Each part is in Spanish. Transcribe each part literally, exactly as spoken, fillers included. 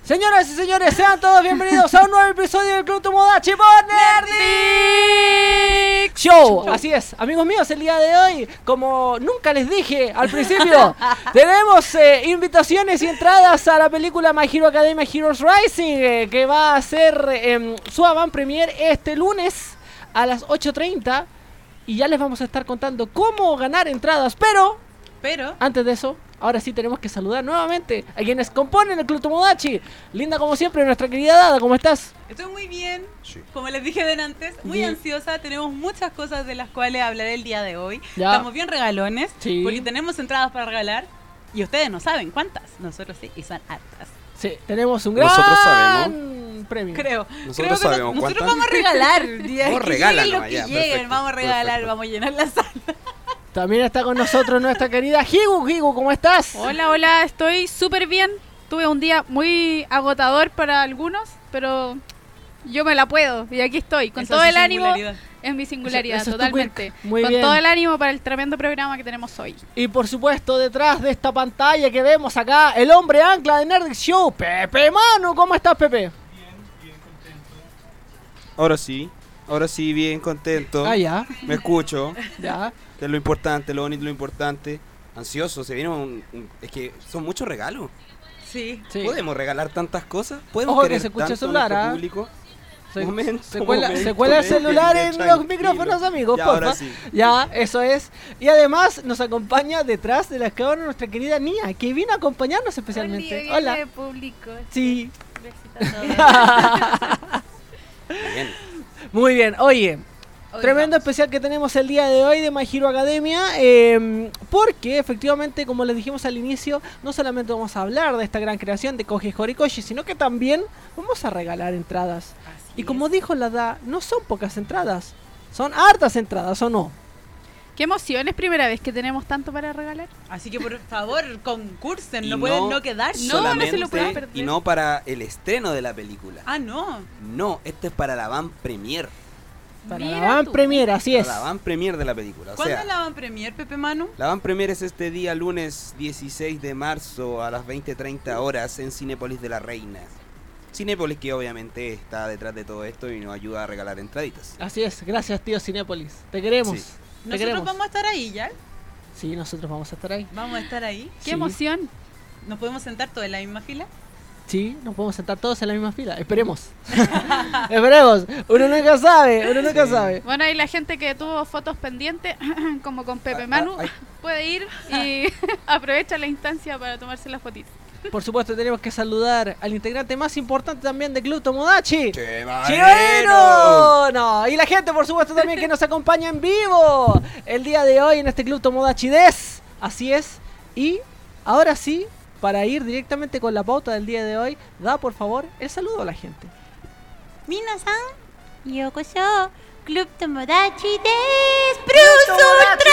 Señoras y señores, sean todos bienvenidos a un nuevo episodio del Club Tomodachi por Nerdic Show. Así es, amigos míos, el día de hoy, como nunca les dije al principio, tenemos eh, invitaciones y entradas a la película My Hero Academia Heroes Rising, eh, que va a ser eh, su avant premier este lunes a las ocho treinta. Y ya les vamos a estar contando cómo ganar entradas, pero... Pero... antes de eso... ahora sí tenemos que saludar nuevamente a quienes componen el Club Tomodachi. Linda como siempre, nuestra querida Dada, ¿cómo estás? Estoy muy bien, sí. Como les dije de antes, muy bien. ansiosa. Tenemos muchas cosas de las cuales hablaré el día de hoy. Ya. Estamos bien regalones, Sí. porque tenemos entradas para regalar. Y ustedes no saben cuántas, nosotros sí, y son hartas. Sí, tenemos un gran Nosotros sabemos. premio. Creo. Nosotros Creo que sabemos no- nosotros cuántas. vamos a regalar. Vamos a regalar lo nomás, que ya, lleguen, perfecto, vamos a regalar, perfecto. vamos a llenar la sala. También está con nosotros nuestra querida Higu. Higu, ¿cómo estás? Hola, hola, estoy súper bien. Tuve un día muy agotador para algunos, pero yo me la puedo y aquí estoy, con Esa todo es el su ánimo. singularidad. Es mi singularidad, Eso- eso es tu totalmente. quirk. Muy con bien. todo el ánimo para el tremendo programa que tenemos hoy. Y por supuesto, detrás de esta pantalla que vemos acá, el hombre ancla de Nerdic Show, Pepe Manu. ¿Cómo estás, Pepe? Ahora sí, ahora sí, bien contento. Ah, ya, Me escucho, ya. que es lo importante, lo bonito, lo importante. Ansioso, se viene un, un- es que son muchos regalos. Sí. Sí. ¿Podemos regalar tantas cosas? ¿Podemos Ojo que querer se escucha el tanto a celular, nuestro ¿ah? público? Se, Momento, se cuela, momento, se cuela el déjenme celular en los tranquilo. micrófonos, amigos, Ya, porfa. ahora sí. Ya, eso es. Y además nos acompaña detrás de las cámaras nuestra querida Nia, que vino a acompañarnos especialmente. Hola. público. Sí. Besito a todos. Bien. Muy bien. Oye, Hoy tremendo vamos. especial que tenemos el día de hoy de My Hero Academia, eh, porque efectivamente, como les dijimos al inicio, no solamente vamos a hablar de esta gran creación de Koji Horikoshi, sino que también vamos a regalar entradas. Así Y como es. dijo la Da, no son pocas entradas, son hartas entradas, ¿o no? Qué emoción, es primera vez que tenemos tanto para regalar. Así que por favor, concursen, Y no no pueden no quedarse. No, no se Solamente, lo pueden perder. y no para el estreno de la película. Ah, no. No, esto es para la van premier. Para Mira la van tú. premier, así es. Para la van premier de la película. O ¿Cuándo sea, la van a premier, Pepe Manu? la van premier es este día lunes dieciséis de marzo a las veinte treinta horas en Cinépolis de la Reina. Cinépolis que obviamente está detrás de todo esto y nos ayuda a regalar entraditas. Así es, gracias tío Cinépolis, te queremos. Sí. Te Nosotros queremos. vamos a estar ahí, ¿ya? Sí, nosotros vamos a estar ahí. Vamos a estar ahí. Qué Sí. emoción. ¿Nos podemos sentar todos en la misma fila? Sí, nos podemos sentar todos en la misma fila. Esperemos. Esperemos. Uno nunca sabe, uno nunca Sí. sabe. Bueno, y la gente que tuvo fotos pendientes, como con Pepe Ah, Manu, ah, ay. puede ir y aprovecha la instancia para tomarse las fotitos. Por supuesto, tenemos que saludar al integrante más importante también de Club Tomodachi. ¡Chivarero! ¡Chivarero! No, y la gente, por supuesto, también que nos acompaña en vivo el día de hoy en este Club Tomodachi Des. Así es. Y ahora sí, para ir directamente con la pauta del día de hoy, da por favor el saludo a la gente. Minasan, yokoso, Club Tomodachi des, Bruce Ultra.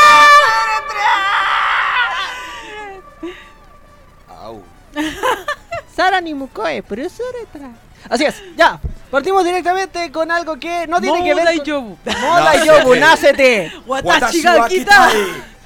Au. Sara ni Mukoe, pero eso era atrás. Así es, ya. Partimos directamente con algo que no tiene que ver Moda y con... Yobu. Moda y Yobu, nácete. Watashi ga Watashi kita. wa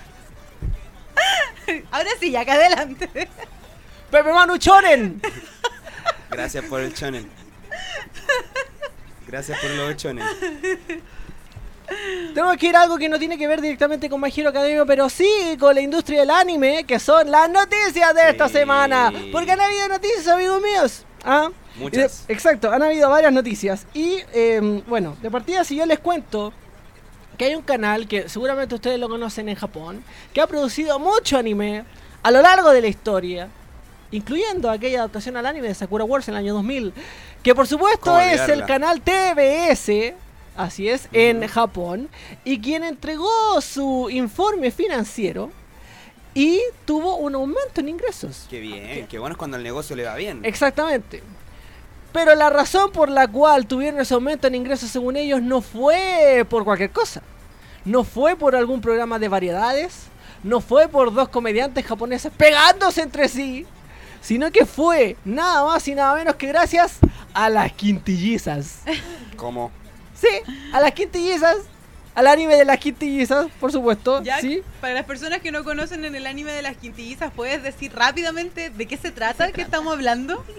kitai. Ahora sí, acá adelante. Pepe Manu Chonen. Gracias por el chonen. Gracias por los chonen. Tenemos que ir a algo que no tiene que ver directamente con My Hero Academia, pero sí con la industria del anime, que son las noticias de esta Sí. semana. Porque han habido noticias, amigos míos. ¿Ah? Muchas. Y de- exacto, han habido varias noticias. Y eh, bueno, de partida, si yo les cuento que hay un canal que seguramente ustedes lo conocen en Japón, que ha producido mucho anime a lo largo de la historia, incluyendo aquella adaptación al anime de Sakura Wars en el año dos mil, que por supuesto ¿Cómo es el olvidarla? canal T V S, así es, en Japón, y quien entregó su informe financiero y tuvo un aumento en ingresos. Qué bien, qué bueno es cuando el negocio le va bien. Exactamente. Pero la razón por la cual tuvieron ese aumento en ingresos, según ellos, no fue por cualquier cosa. No fue por algún programa de variedades. No fue por dos comediantes japoneses pegándose entre sí. Sino que fue nada más y nada menos que gracias a las quintillizas. ¿Cómo? Sí, a las quintillizas. Al anime de las quintillizas, por supuesto. Ya, Sí. para las personas que no conocen en el anime de las quintillizas, ¿puedes decir rápidamente de qué se trata, qué estamos hablando?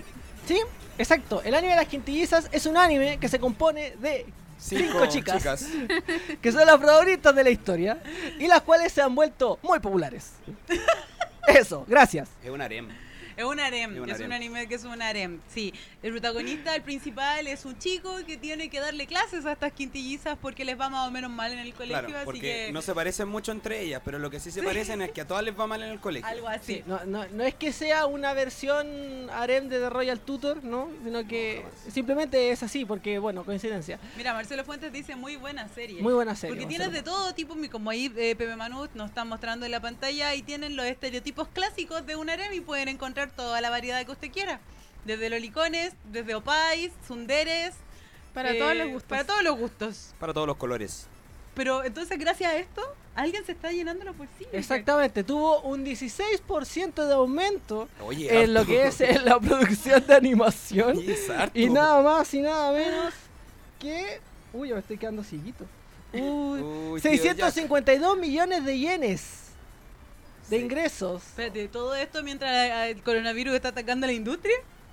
¿Sí? Exacto. El anime de las quintillizas es un anime que se compone de cinco, chicas, que son las favoritas de la historia y las cuales se han vuelto muy populares. Eso, gracias. Es un harem. Es un harem, Es un es harem. un anime que es un harem, sí. El protagonista, el principal, es un chico que tiene que darle clases a estas quintillizas porque les va más o menos mal en el colegio, Claro, así porque que no se parecen mucho entre ellas, pero lo que sí se parecen es que a todas les va mal en el colegio. algo así. Sí, no, no, no es que sea una versión harem de The Royal Tutor, ¿no? Sino que simplemente es así, porque, bueno, coincidencia. Mira, Marcelo Fuentes dice muy buena serie. Muy buena serie. Porque Marcelo. tienes de todo tipo, mi- como ahí eh, Pepe Manut nos están mostrando en la pantalla, y tienen los estereotipos clásicos de un harem y pueden encontrar toda la variedad que usted quiera. Desde lolicones, desde opais, tsunderes. Para eh, todos los gustos. Para todos los gustos. Para todos los colores. Pero entonces, gracias a esto, alguien se está llenando los bolsillos. Exactamente, tuvo un dieciséis por ciento de aumento Oye, en lo harto. que es en la producción de animación. Y es harto. Y nada más y nada menos que... Uy, yo me estoy quedando cieguito. Uy, Uy, tío, seiscientos cincuenta y dos millones de yenes de Sí. ingresos. Espérate, ¿todo esto mientras eh, el coronavirus está atacando a la industria?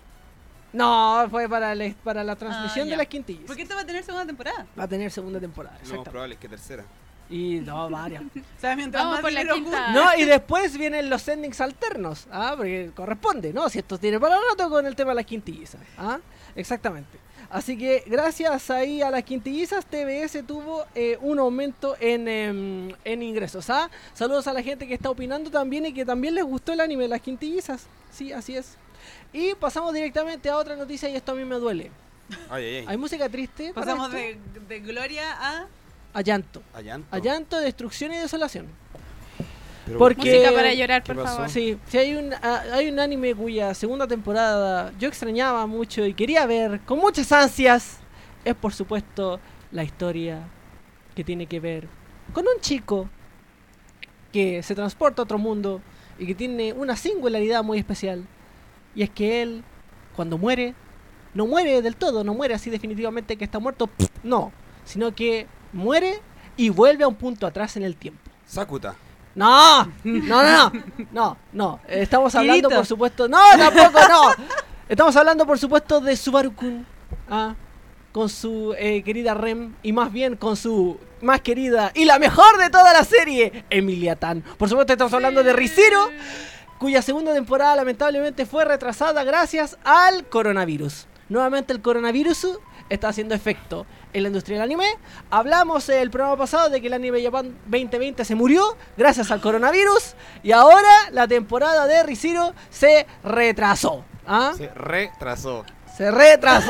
No, fue para la, para la transmisión Ah, de ya. las quintillas. ¿Por qué esto va a tener segunda temporada? Va a tener segunda temporada, Lo más exactamente. probable es que tercera. Y no, varias. O sea, mientras Vamos más por la dinero quinta. No, y después vienen los endings alternos, ¿ah? Porque corresponde, ¿no? Si esto tiene para rato con el tema de las quintillizas, ¿ah? Exactamente. Así que gracias ahí a las quintillizas, T B S tuvo eh, un aumento en, em, en ingresos, ¿ah? Saludos a la gente que está opinando también y que también les gustó el anime de las quintillizas. Sí, así es. Y pasamos directamente a otra noticia y esto a mí me duele. Ay, ay, ay. Hay música triste para pasamos esto? de, de gloria a... a llanto. A llanto. A llanto, destrucción y desolación. Pero Porque- Música para llorar, ¿Qué por pasó? favor. Sí, sí hay un ah, hay un anime cuya segunda temporada yo extrañaba mucho y quería ver con muchas ansias. Es por supuesto la historia que tiene que ver con un chico que se transporta a otro mundo y que tiene una singularidad muy especial. Y es que él, cuando muere, no muere del todo, no muere así definitivamente que está muerto, pff, no, sino que muere y vuelve a un punto atrás en el tiempo. Sakuta. No, no, no, no, no, no. Eh, Estamos hablando, Kirito. por supuesto. No, tampoco, no. Estamos hablando, por supuesto, de Subaru-kun. Ah, con su eh, querida Rem. Y más bien con su más querida y la mejor de toda la serie, Emilia Tan. Por supuesto, estamos hablando de Rizero, cuya segunda temporada lamentablemente fue retrasada gracias al coronavirus. Nuevamente el coronavirus está haciendo efecto en la industria del anime. Hablamos el programa pasado de que el anime Japan veinte veinte se murió gracias al coronavirus y ahora la temporada de Re:Zero se retrasó. ¿Ah? Se retrasó. Se retrasó.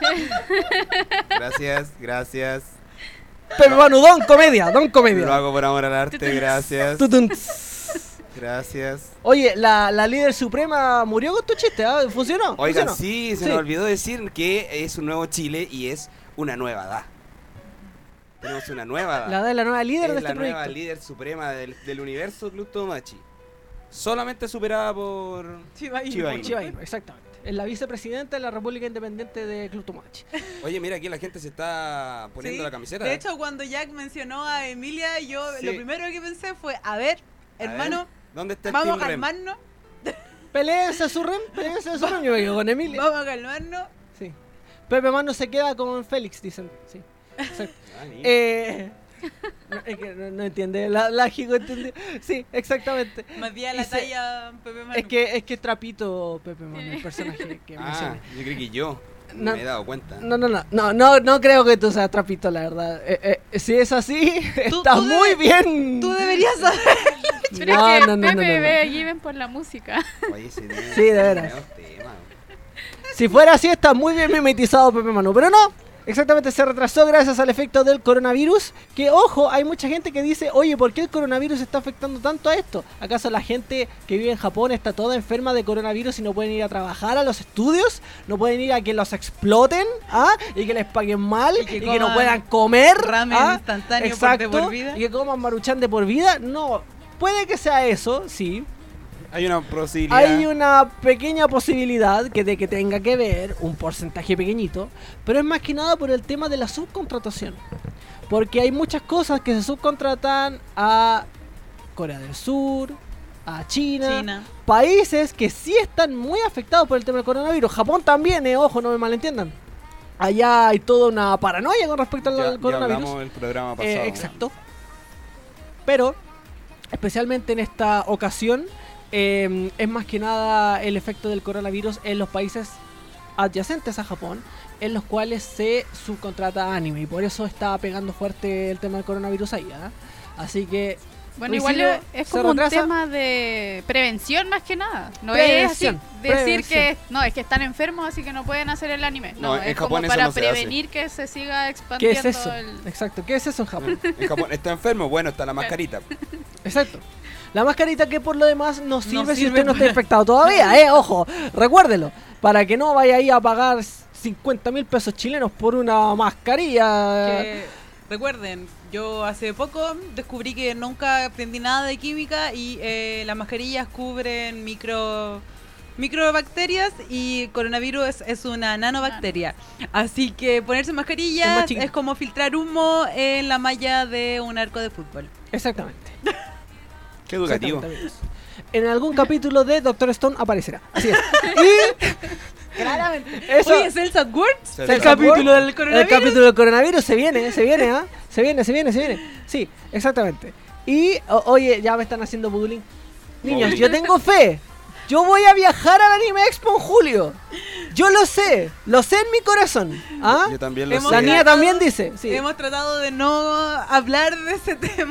Gracias, gracias. Pero bueno, don comedia, don Lo comedia. hago por amor al arte, gracias. Tutun. Gracias. Oye, la, la líder suprema murió con tu chiste, ¿ah? ¿Funcionó? Oigan, ¿Funcionó? sí, se Sí. nos olvidó decir que es un nuevo Chile y es una nueva edad. Tenemos una nueva edad. La de la nueva líder es de la este nueva proyecto. líder suprema del, del universo Club Tomodachi. Solamente superada por Chiba Inu. Chiba Inu. Chiba Inu, exactamente. Es la vicepresidenta de la República Independiente de Club Tomodachi. Oye, mira, aquí la gente se está poniendo Sí, la camiseta. De hecho, cuando Jack mencionó a Emilia, yo Sí. lo primero que pensé fue, a ver, A hermano, ver, ¿dónde está el vamos a Team Rem? calmarnos, Peleense su rem, peleense su rem. Yo me quedo con Emilia. vamos a calmarnos. Sí. Pepe Mano se queda con Félix, dicen. Sí. Exacto. Ah, ni- Eh, no, es que no, no entiende, la, la Jigo entendió. Sí, exactamente. Más bien Y la se- talla Pepe Manu. Es que es que es Trapito Pepe Mano, el personaje que Ah, mencioné. yo creo que yo No. me he dado cuenta. No, no, no, no, no, no creo que tú seas Trapito, la verdad. Eh, eh, si es así, Tú- está tú muy debes- bien. Tú deberías saber. Pero No, es que no, no, Pepe no, no, no. ve a Given por la música. Oye, sí, tiene- Sí, de tiene veras. nuevos temas. Si fuera así, está muy bien mimetizado Pepe Manu, pero no. Exactamente, se retrasó gracias al efecto del coronavirus. Que, ojo, hay mucha gente que dice, oye, ¿por qué el coronavirus está afectando tanto a esto? ¿Acaso la gente que vive en Japón está toda enferma de coronavirus y no pueden ir a trabajar a los estudios? ¿No pueden ir a que los exploten? ¿Ah? ¿Y que les paguen mal? Y ¿Y que que, no coman puedan comer? ramen ¿Ah? instantáneo por Exacto. de por vida. ¿Y que coman maruchan de por vida? No, puede que sea eso, sí. Hay una posibilidad. Hay una pequeña posibilidad que de que tenga que ver, un porcentaje pequeñito, pero es más que nada por el tema de la subcontratación. Porque hay muchas cosas que se subcontratan a Corea del Sur, a China, China. países que sí están muy afectados por el tema del coronavirus. Japón también, eh, ojo, no me malentiendan. Allá hay toda una paranoia con respecto al, Ya, al ya coronavirus. hablamos el programa pasado. Eh, exacto. Pero, especialmente en esta ocasión, eh, es más que nada el efecto del coronavirus en los países adyacentes a Japón, en los cuales se subcontrata anime. Y por eso está pegando fuerte el tema del coronavirus ahí. ¿eh? Así que... Bueno, Luisillo igual es se como un retrasa. tema de prevención más que nada. No Prevención, es así decir prevención. que no, es que están enfermos así que no pueden hacer el anime. No, No, en es Japón como eso para no se hace. prevenir que se siga ¿Qué expandiendo es eso? el... Exacto, ¿qué es eso en Japón? En Japón está enfermo, bueno, está la mascarita. Exacto. La mascarita que por lo demás no sirve si sirve usted no está para- infectado todavía, eh, ojo, recuérdelo, para que no vaya ahí a pagar cincuenta mil pesos chilenos por una mascarilla. Que, recuerden, yo hace poco descubrí que nunca aprendí nada de química y eh, las mascarillas cubren micro microbacterias y coronavirus es, es una nanobacteria. Así que ponerse Es más mascarillas chiquito. es como filtrar humo en la malla de un arco de fútbol. Exactamente. Qué educativo. Exactamente, amigos. En algún capítulo de Doctor Stone aparecerá. Así es. Y Claramente. eso, Oye, Celsa Words, Celsa el capítulo World, del coronavirus. el capítulo del coronavirus se viene, se viene, ¿ah? Se viene, se viene, se viene. Sí, exactamente. Y, o- oye, ya me están haciendo bullying. Niños, yo tengo fe. Yo voy a viajar al Anime Expo en julio. Yo lo sé, lo sé en mi corazón. ¿Ah? Yo también lo Hemos La sé. niña tratado- también dice. Sí. Hemos tratado de no hablar de ese tema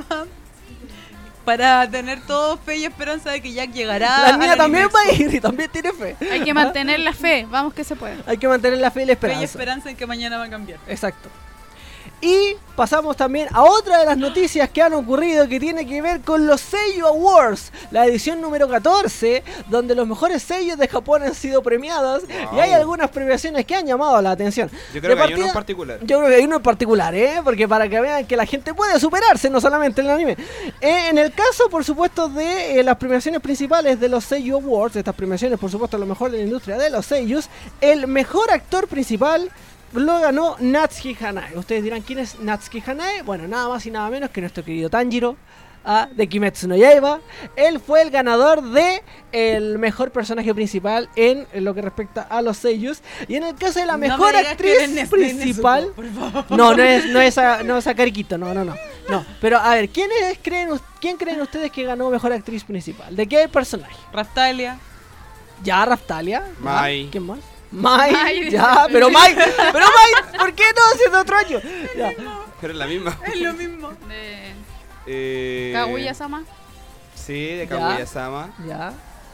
para tener todo fe y esperanza de que Jack llegará. La niña al también Anime va a Expo. ir y también tiene fe. Hay que mantener la fe, vamos que se puede. Hay que mantener la fe y la Fe y esperanza. esperanza en que mañana va a cambiar. Exacto. Y pasamos también a otra de las noticias que han ocurrido que tiene que ver con los Seiyu Awards, la edición número catorce, donde los mejores sellos de Japón han sido premiados y Wow. hay algunas premiaciones que han llamado la atención. Yo De creo que hay uno en partida- particular. Yo creo que hay uno en particular, ¿eh? Porque para que vean que la gente puede superarse, no solamente en el anime. Eh, en el caso, por supuesto, de eh, las premiaciones principales de los Seiyu Awards, estas premiaciones, por supuesto, lo mejor de la industria de los seiyus, el mejor actor principal lo ganó Natsuki Hanae. Ustedes dirán, ¿quién es Natsuki Hanae? Bueno, nada más y nada menos que nuestro querido Tanjiro, ah, de Kimetsu no Yaiba. Él fue el ganador de el mejor personaje principal en lo que respecta a los seiyus. Y en el caso de la No me mejor digas que actriz eres Nes- principal... Nezuko, por favor. No, no es, no es a, no es a Cariquito, no, no, no. No, pero a ver, ¿quién, es, creen, us- ¿quién creen ustedes que ganó mejor actriz principal? ¿De qué personaje? Raftalia. Ya, Raftalia. ya, Mai. ¿Quién más? Mai, Mai, ya, dice. pero Mai, pero Mai, ¿por qué no? Si es de otro año. Ya. Pero es la misma. Es lo mismo. De Eh, Kaguya-sama. Sí, de Ya. Kaguya-sama. Ya.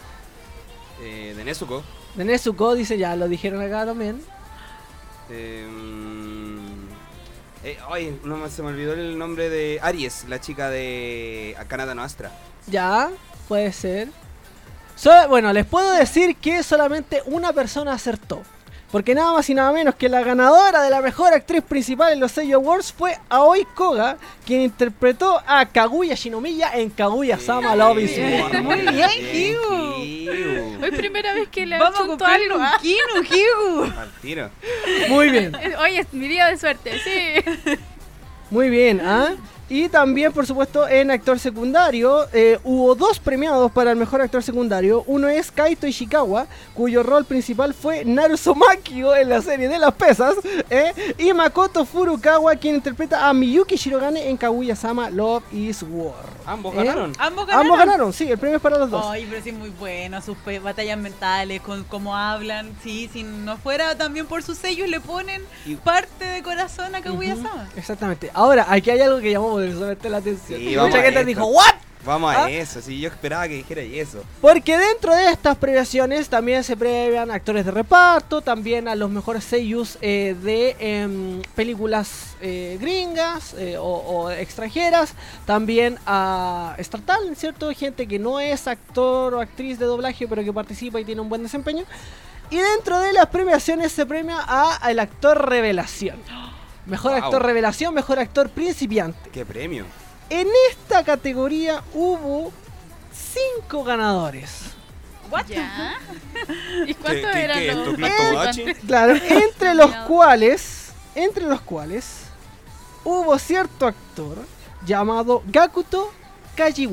Eh, de Nezuko. De Nezuko dice, ya, lo dijeron acá también. Eh, mm, eh, ay, no me- se me olvidó el nombre de Aries, la chica de Kanata no Astra. Ya, puede ser. So- bueno, les puedo decir que solamente una persona acertó. Porque nada más y nada menos que la ganadora de la mejor actriz principal en los Seiyu Awards fue Aoi Koga, quien interpretó a Kaguya Shinomiya en Kaguya-sama Love is War. Muy bien, Bien, Higu. Higu. Hoy primera vez que le Vamos a achunto comprar algo. un Kinu, Higu. Al tiro. Muy bien, Hoy es mi día de suerte, sí. muy bien, ¿ah? Y también, por supuesto, en actor secundario, eh, hubo dos premiados para el mejor actor secundario. Uno es Kaito Ishikawa, cuyo rol principal fue Naruto Makio en la serie de las pesas. ¿eh? Y Makoto Furukawa, quien interpreta a Miyuki Shirogane en Kaguya-sama Love is War. Ambos ¿Eh? ganaron. Ambos ganaron. Ambos ganaron, sí, el premio es para los dos. Ay, pero sí es muy bueno, sus pe- batallas mentales, con cómo hablan. Sí, si no fuera también por sus sellos, le ponen Y- parte de corazón a Kaguya-sama. Exactamente. Ahora, aquí hay algo que llamó poderosamente la atención. Sí, Y vamos mucha a gente esto. dijo, ¿what? Vamos a ¿Ah? eso, sí, yo esperaba que dijera eso. Porque dentro de estas premiaciones también se premian actores de reparto, también a los mejores seiyus eh, de em, películas eh, gringas eh, o, o extranjeras, también a Star Talent, ¿cierto? Gente que no es actor o actriz de doblaje, pero que participa y tiene un buen desempeño. Y dentro de las premiaciones se premia a el actor revelación. Mejor Wow. actor revelación, mejor actor principiante. Qué premio. En esta categoría hubo cinco ganadores. ¿Ya? ¿Y ¿Qué, cuántos qué, eran qué es los esto, Club Eh, Tomodachi? Claro, entre los cuales, entre los cuales hubo cierto actor llamado Gakuto Kajiwara.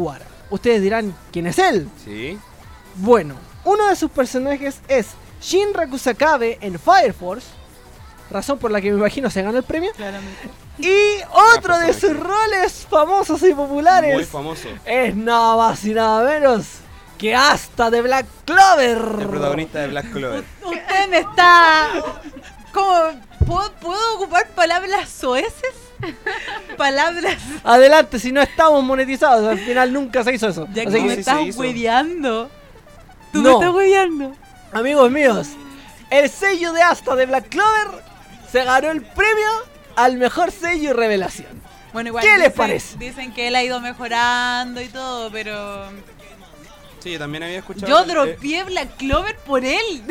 Ustedes dirán, ¿quién es él? Sí. Bueno, uno de sus personajes es Shinra Kusakabe en Fire Force, razón por la que me imagino se ganó el premio. Claramente. Y otro de sus roles famosos y populares Muy famoso. es nada más y nada menos que Asta de Black Clover. El protagonista de Black Clover. Usted me está... ¿Cómo? ¿Puedo, ¿Puedo ocupar palabras soeces? Palabras... Adelante, si no estamos monetizados, al final nunca se hizo eso. Ya Así que No, me que, sí estás se hizo. hueveando. Tú No. me estás hueveando. amigos míos, el sello de Asta de Black Clover se ganó el premio al mejor sello y revelación. Bueno, igual ¿Qué les dicen- parece? Dicen que él ha ido mejorando y todo, pero... Sí, yo también había escuchado. Yo que, eh, dropeé Black Clover por él.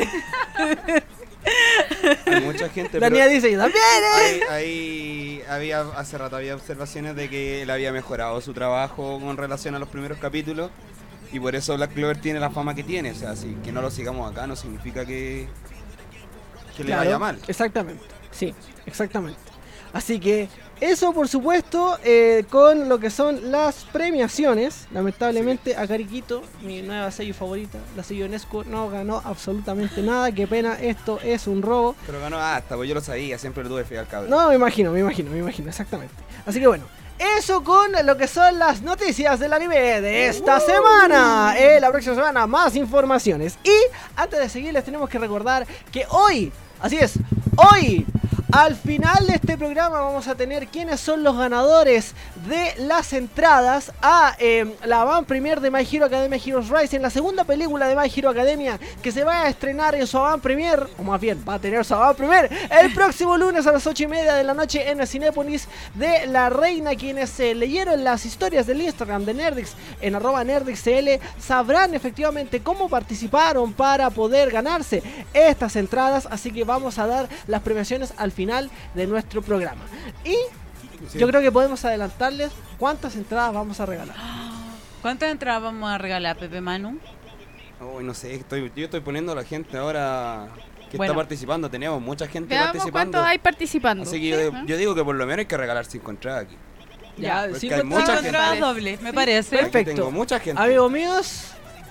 hay mucha gente. La pero niña dice, yo también, ¿eh? ahí, ahí había, hace rato había observaciones de que él había mejorado su trabajo con relación a los primeros capítulos. Y por eso Black Clover tiene la fama que tiene. O sea, si que no lo sigamos acá no significa que, que le Claro, vaya mal. Exactamente, sí, exactamente. Así que eso, por supuesto, eh, con lo que son las premiaciones. Lamentablemente, a Cariquito, mi nueva sello favorita, la sello Nesco, no ganó absolutamente nada. Qué pena, esto es un robo. Pero ganó hasta, pues yo lo sabía, siempre lo tuve fe al cabrón. No, me imagino, me imagino, me imagino, exactamente. Así que bueno, eso con lo que son las noticias del anime de esta semana. Eh, la próxima semana más informaciones. Y antes de seguir les tenemos que recordar que hoy, así es, hoy, al final de este programa vamos a tener quiénes son los ganadores de las entradas a eh, la van premier de My Hero Academia Heroes Rising, la segunda película de My Hero Academia que se va a estrenar en su van premier, o más bien va a tener su van premier el próximo lunes a las ocho y media de la noche en el Cinépolis de La Reina. Quienes eh, leyeron las historias del Instagram de Nerdix en arroba nerdixcl sabrán efectivamente cómo participaron para poder ganarse estas entradas, así que vamos a dar las premiaciones al final de nuestro programa. Y Sí. yo creo que podemos adelantarles cuántas entradas vamos a regalar. ¿Cuántas entradas vamos a regalar, Pepe Manu? Uy, no sé, estoy, yo estoy poniendo a la gente ahora que Bueno. está participando. Tenemos mucha gente Veamos participando. cuántos hay participando. Así que yo, yo digo que por lo menos hay que regalar cinco entradas aquí. Ya, porque cinco hay entradas. mucha Cinco gente. entradas dobles, me parece. Aquí Perfecto. tengo mucha gente. Amigos míos,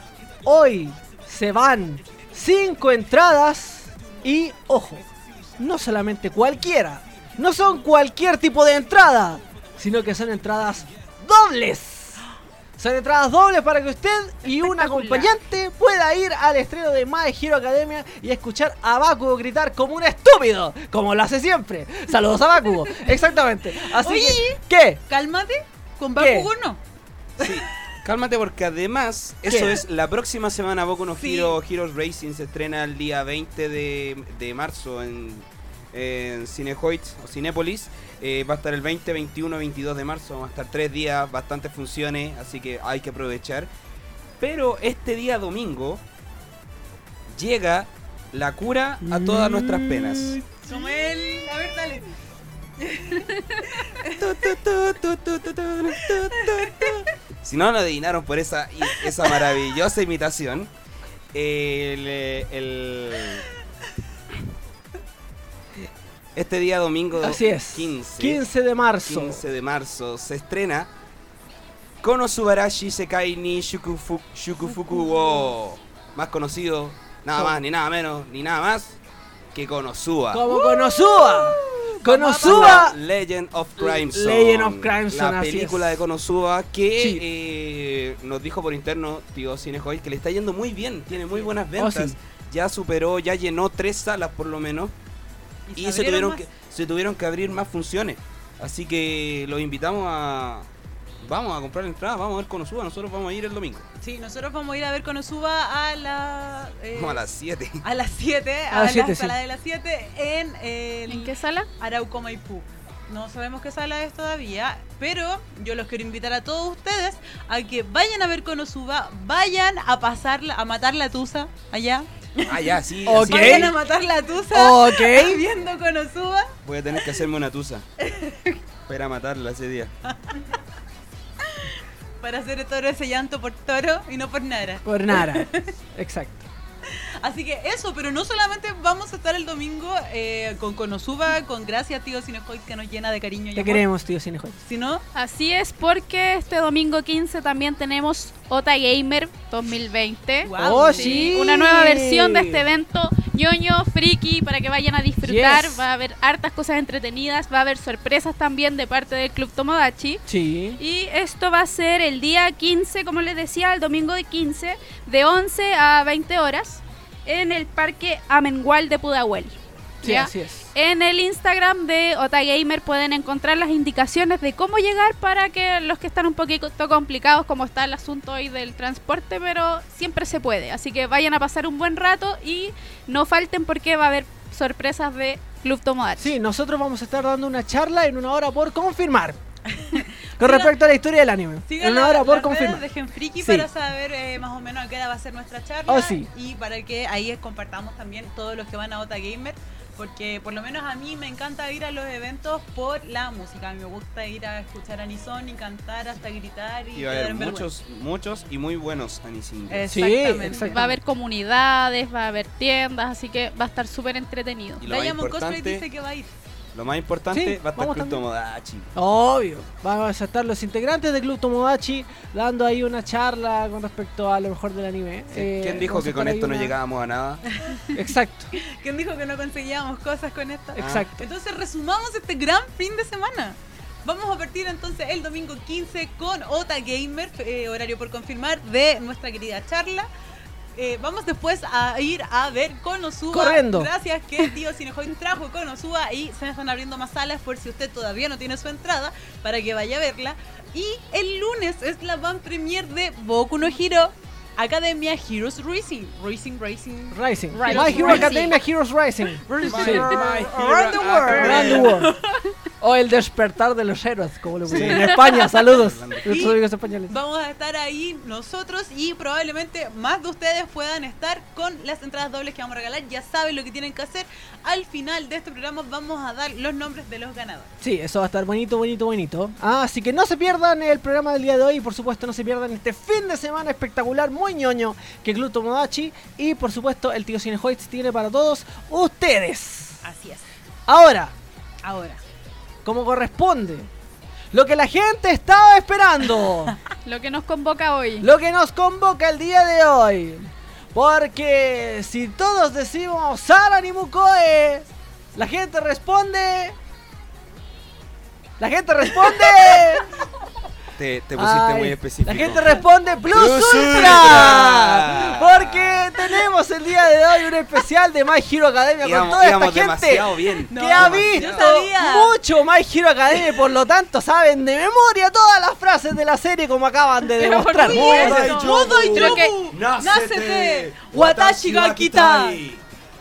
hoy se van cinco entradas y, ojo, no solamente cualquiera, no son cualquier tipo de entrada, sino que son entradas dobles. Son entradas dobles para que usted y un Espectacular. acompañante pueda ir al estreno de My Hero Academia y escuchar a Bakugo gritar como un estúpido, como lo hace siempre. Saludos a Bakugo, exactamente. Así Oye. que, ¿qué? Cálmate, con ¿Qué? Bakugo no. Sí, cálmate porque además, eso ¿Qué? es la próxima semana. Boku no Sí. Hero Heroes Racing se estrena el día veinte de, de marzo en, en Cinehoid o Cinépolis. Eh, va a estar el veinte, veintiuno, veintidós de marzo. Van a estar tres días, bastantes funciones, así que hay que aprovechar. Pero este día domingo llega la cura a todas nuestras penas. Como él. A ver, dale. Si no lo adivinaron por esa, esa maravillosa imitación, el, el- este día domingo Así es, quince, quince de marzo. quince de marzo se estrena Konosubarashi Sekai ni Shukufu- Shukufuku wo, más conocido, nada ¿Cómo? más ni nada menos ni nada más que Konosuba. Como Konosuba. La Konosuba. Legend of Crimson. Legend of Crimson, La así película es. de Konosuba que Sí. eh, nos dijo por interno tío Cinehoid que le está yendo muy bien, tiene muy buenas ventas. Oh, sí. Ya superó, ya llenó tres salas por lo menos. Y, se, abrieron tuvieron más. que, se tuvieron que abrir más funciones. Así que los invitamos a... Vamos a comprar entradas, vamos a ver Konosuba. Nosotros vamos a ir el domingo. Sí, nosotros vamos a ir a ver Konosuba a la... eh, Vamos a las siete. a las siete, A a, las siete, la sí. sala de las siete en el ¿En qué sala? Arauco Maipú. No sabemos qué sala es todavía, pero yo los quiero invitar a todos ustedes a que vayan a ver Konosuba, vayan a pasarla, a matar la tusa allá. Ah, ya, sí. Ok. así Vayan es. a matar la tusa Ok. viendo Konosuba. Voy a tener que hacerme una tusa. Para ir a matarla ese día. Para hacer todo ese llanto por toro y no por nada. Por nada. Exacto. Así que eso, pero no solamente vamos a estar el domingo eh, con Konosuba, con gracias tío Cinejoid que nos llena de cariño y Te amor, queremos, tío Cinejoid. sino Así es, porque este domingo quince también tenemos Ota Gamer dos mil veinte. Guau. ¡Oh, Sí, sí! una nueva versión de este evento ñoño, friki, para que vayan a disfrutar. Yes. Va a haber hartas cosas entretenidas, va a haber sorpresas también de parte del Club Tomodachi. Sí. Y esto va a ser el día quince, como les decía, el domingo de quince, de once a veinte horas, en el Parque Amengual de Pudahuel. Sí, ¿Ya? así es. En el Instagram de Otagamer pueden encontrar las indicaciones de cómo llegar para que los que están un poquito complicados, como está el asunto hoy del transporte, pero siempre se puede. Así que vayan a pasar un buen rato y no falten porque va a haber sorpresas de Club Tomodachi. Sí, nosotros vamos a estar dando una charla en una hora por confirmar. Con respecto a la historia del anime. sigan En una la- hora por las redes confirmar. de Genfriki Sí. para saber eh, más o menos a qué hora va a ser nuestra charla. Oh, sí. Y para que ahí compartamos también todos los que van a Ota Gamer. Porque por lo menos a mí me encanta ir a los eventos por la música. A mí me gusta ir a escuchar Anisón y cantar hasta gritar y, Y va a haber quedar en vergüenza. muchos, muchos y muy buenos Anisin. Sí, Exactamente. exacto. Va a haber comunidades, va a haber tiendas, así que va a estar súper entretenido. Y lo más Diamond Cosplay importante, dice que va a ir. lo más importante Sí, va a estar vamos Club también. Tomodachi. Obvio. Vamos a estar los integrantes del Club Tomodachi dando ahí una charla con respecto a lo mejor del anime. Sí, Eh, ¿Quién dijo vamos a que con estar ahí esto no una- llegábamos a nada? Exacto, ¿Quién dijo que no conseguíamos cosas con esto? exacto. Entonces resumamos este gran fin de semana. Vamos a partir entonces el domingo quince con Ota Gamer, eh, horario por confirmar, de nuestra querida charla. Eh, vamos después a ir a ver Konosuba. Corriendo. Gracias que el tío Cinejoin trajo Konosuba y se están abriendo más salas por si usted todavía no tiene su entrada para que vaya a verla. Y el lunes es la van premier de Boku no Hero Academia Heroes Racing. Racing, Racing. Rising. Rising. My Hero Rising. Academia Heroes Rising. Sí. Around the world. Around the world. O el despertar de los héroes, como lo pusieron en España. Saludos. Nuestros Y amigos españoles. Vamos a estar ahí nosotros y probablemente más de ustedes puedan estar con las entradas dobles que vamos a regalar. Ya saben lo que tienen que hacer. Al final de este programa vamos a dar los nombres de los ganadores. Sí, eso va a estar bonito, bonito, bonito. Ah, así que no se pierdan el programa del día de hoy y por supuesto no se pierdan este fin de semana espectacular, muy ñoño, que Club Tomodachi y por supuesto el tío Cinehoids tiene para todos ustedes. Así es. Ahora, Ahora. como corresponde, lo que la gente estaba esperando, Lo que nos convoca hoy. lo que nos convoca el día de hoy. Porque si todos decimos Sara ni Mukoe, la gente responde. La gente responde. Te, te pusiste Ay, muy específico. La gente responde Plus, Plus Ultra. Ultra. Porque tenemos el día de hoy un especial de My Hero Academia con Íbamos, toda esta íbamos gente demasiado bien. No, que ha yo visto sabía. mucho My Hero Academia y por lo tanto saben de memoria todas las frases de la serie como acaban de Pero por demostrar. supuesto. Modo y Creo que- Yobu. Nácete, Nácete. Watashi ga kitai.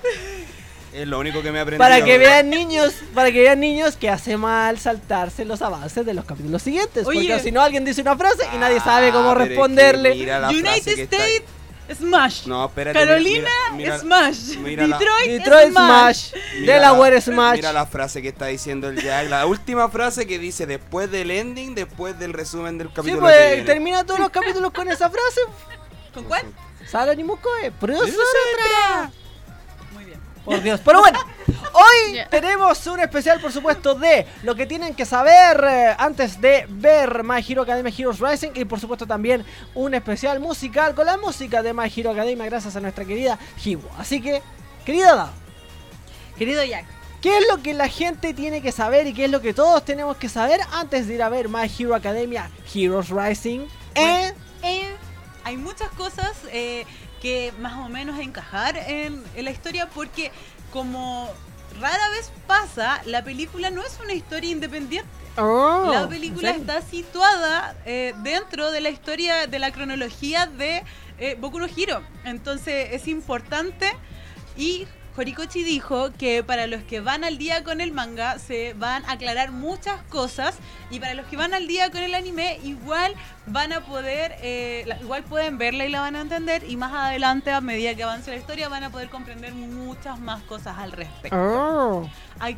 Es lo único que me aprendí. Para que vean niños, para que vean niños que hace mal saltarse los avances de los capítulos siguientes. Oye. Porque si no alguien dice una frase y nadie sabe cómo Ah, pero es que responderle. mira la frase United que está ahí. States, Smash. No, espérate. Carolina, mira- mira- Smash. mira la- Detroit, Detroit Smash. Smash, Mira Delaware la- Smash. Mira la frase que está diciendo el Jack. La última frase que dice después del ending, después del resumen del Sí, capítulo. pues que viene. termina todos los capítulos con esa frase. ¿Con cuál? Sara ni Mukoe, Plus Plus Ultra. Muy bien. Por Dios. Pero bueno, hoy Ya. tenemos un especial, por supuesto, de lo que tienen que saber eh, antes de ver My Hero Academia Heroes Rising. Y por supuesto también un especial musical con la música de My Hero Academia gracias a nuestra querida Hiwo. Así que, querida Dao, Querido Jack. ¿qué es lo que la gente tiene que saber y qué es lo que todos tenemos que saber antes de ir a ver My Hero Academia Heroes Rising? Eh, Eh, hay muchas cosas eh, que más o menos encajar en, en la historia porque como rara vez pasa, la película no es una historia independiente. oh, La película ¿en serio? está situada eh, dentro de la historia, de la cronología de eh, Boku no Hero. Entonces es importante y Horikoshi dijo que para los que van al día con el manga se van a aclarar muchas cosas y para los que van al día con el anime igual van a poder, eh, la- igual pueden verla y la van a entender y más adelante a medida que avance la historia van a poder comprender muchas más cosas al respecto. Oh. Aquí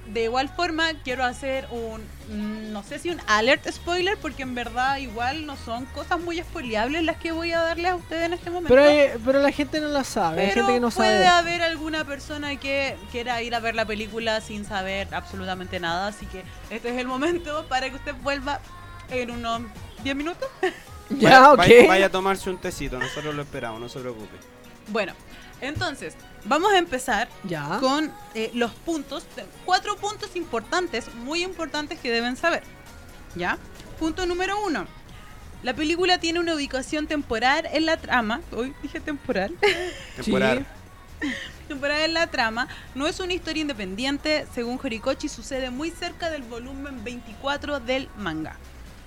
de igual forma quiero hacer un, mm, no sé si un alert spoiler, porque en verdad igual no son cosas muy spoileables las que voy a darles a ustedes en este momento. Pero, hay- pero la gente no la sabe, hay Pero gente que no puede sabe. haber alguna persona que quiera ir a ver la película sin saber absolutamente nada, así que este es el momento para que usted vuelva en unos diez minutos. Ya, ok. Vaya, vaya a tomarse un tecito, nosotros lo esperamos, no se preocupe. Bueno, entonces, vamos a empezar Ya. con eh, los puntos, de- cuatro puntos importantes, muy importantes que deben saber. ¿Ya? Punto número uno. La película tiene una ubicación temporal en la trama. Hoy dije temporal. Temporal. Temporal en la trama. No es una historia independiente. Según Horikoshi, sucede muy cerca del volumen veinticuatro del manga.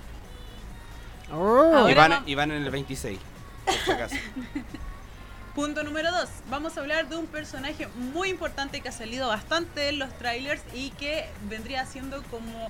Oh. Y Ahora van, va- y van en el veintiséis, por si acaso. Punto número dos. Vamos a hablar de un personaje muy importante que ha salido bastante en los trailers y que vendría siendo como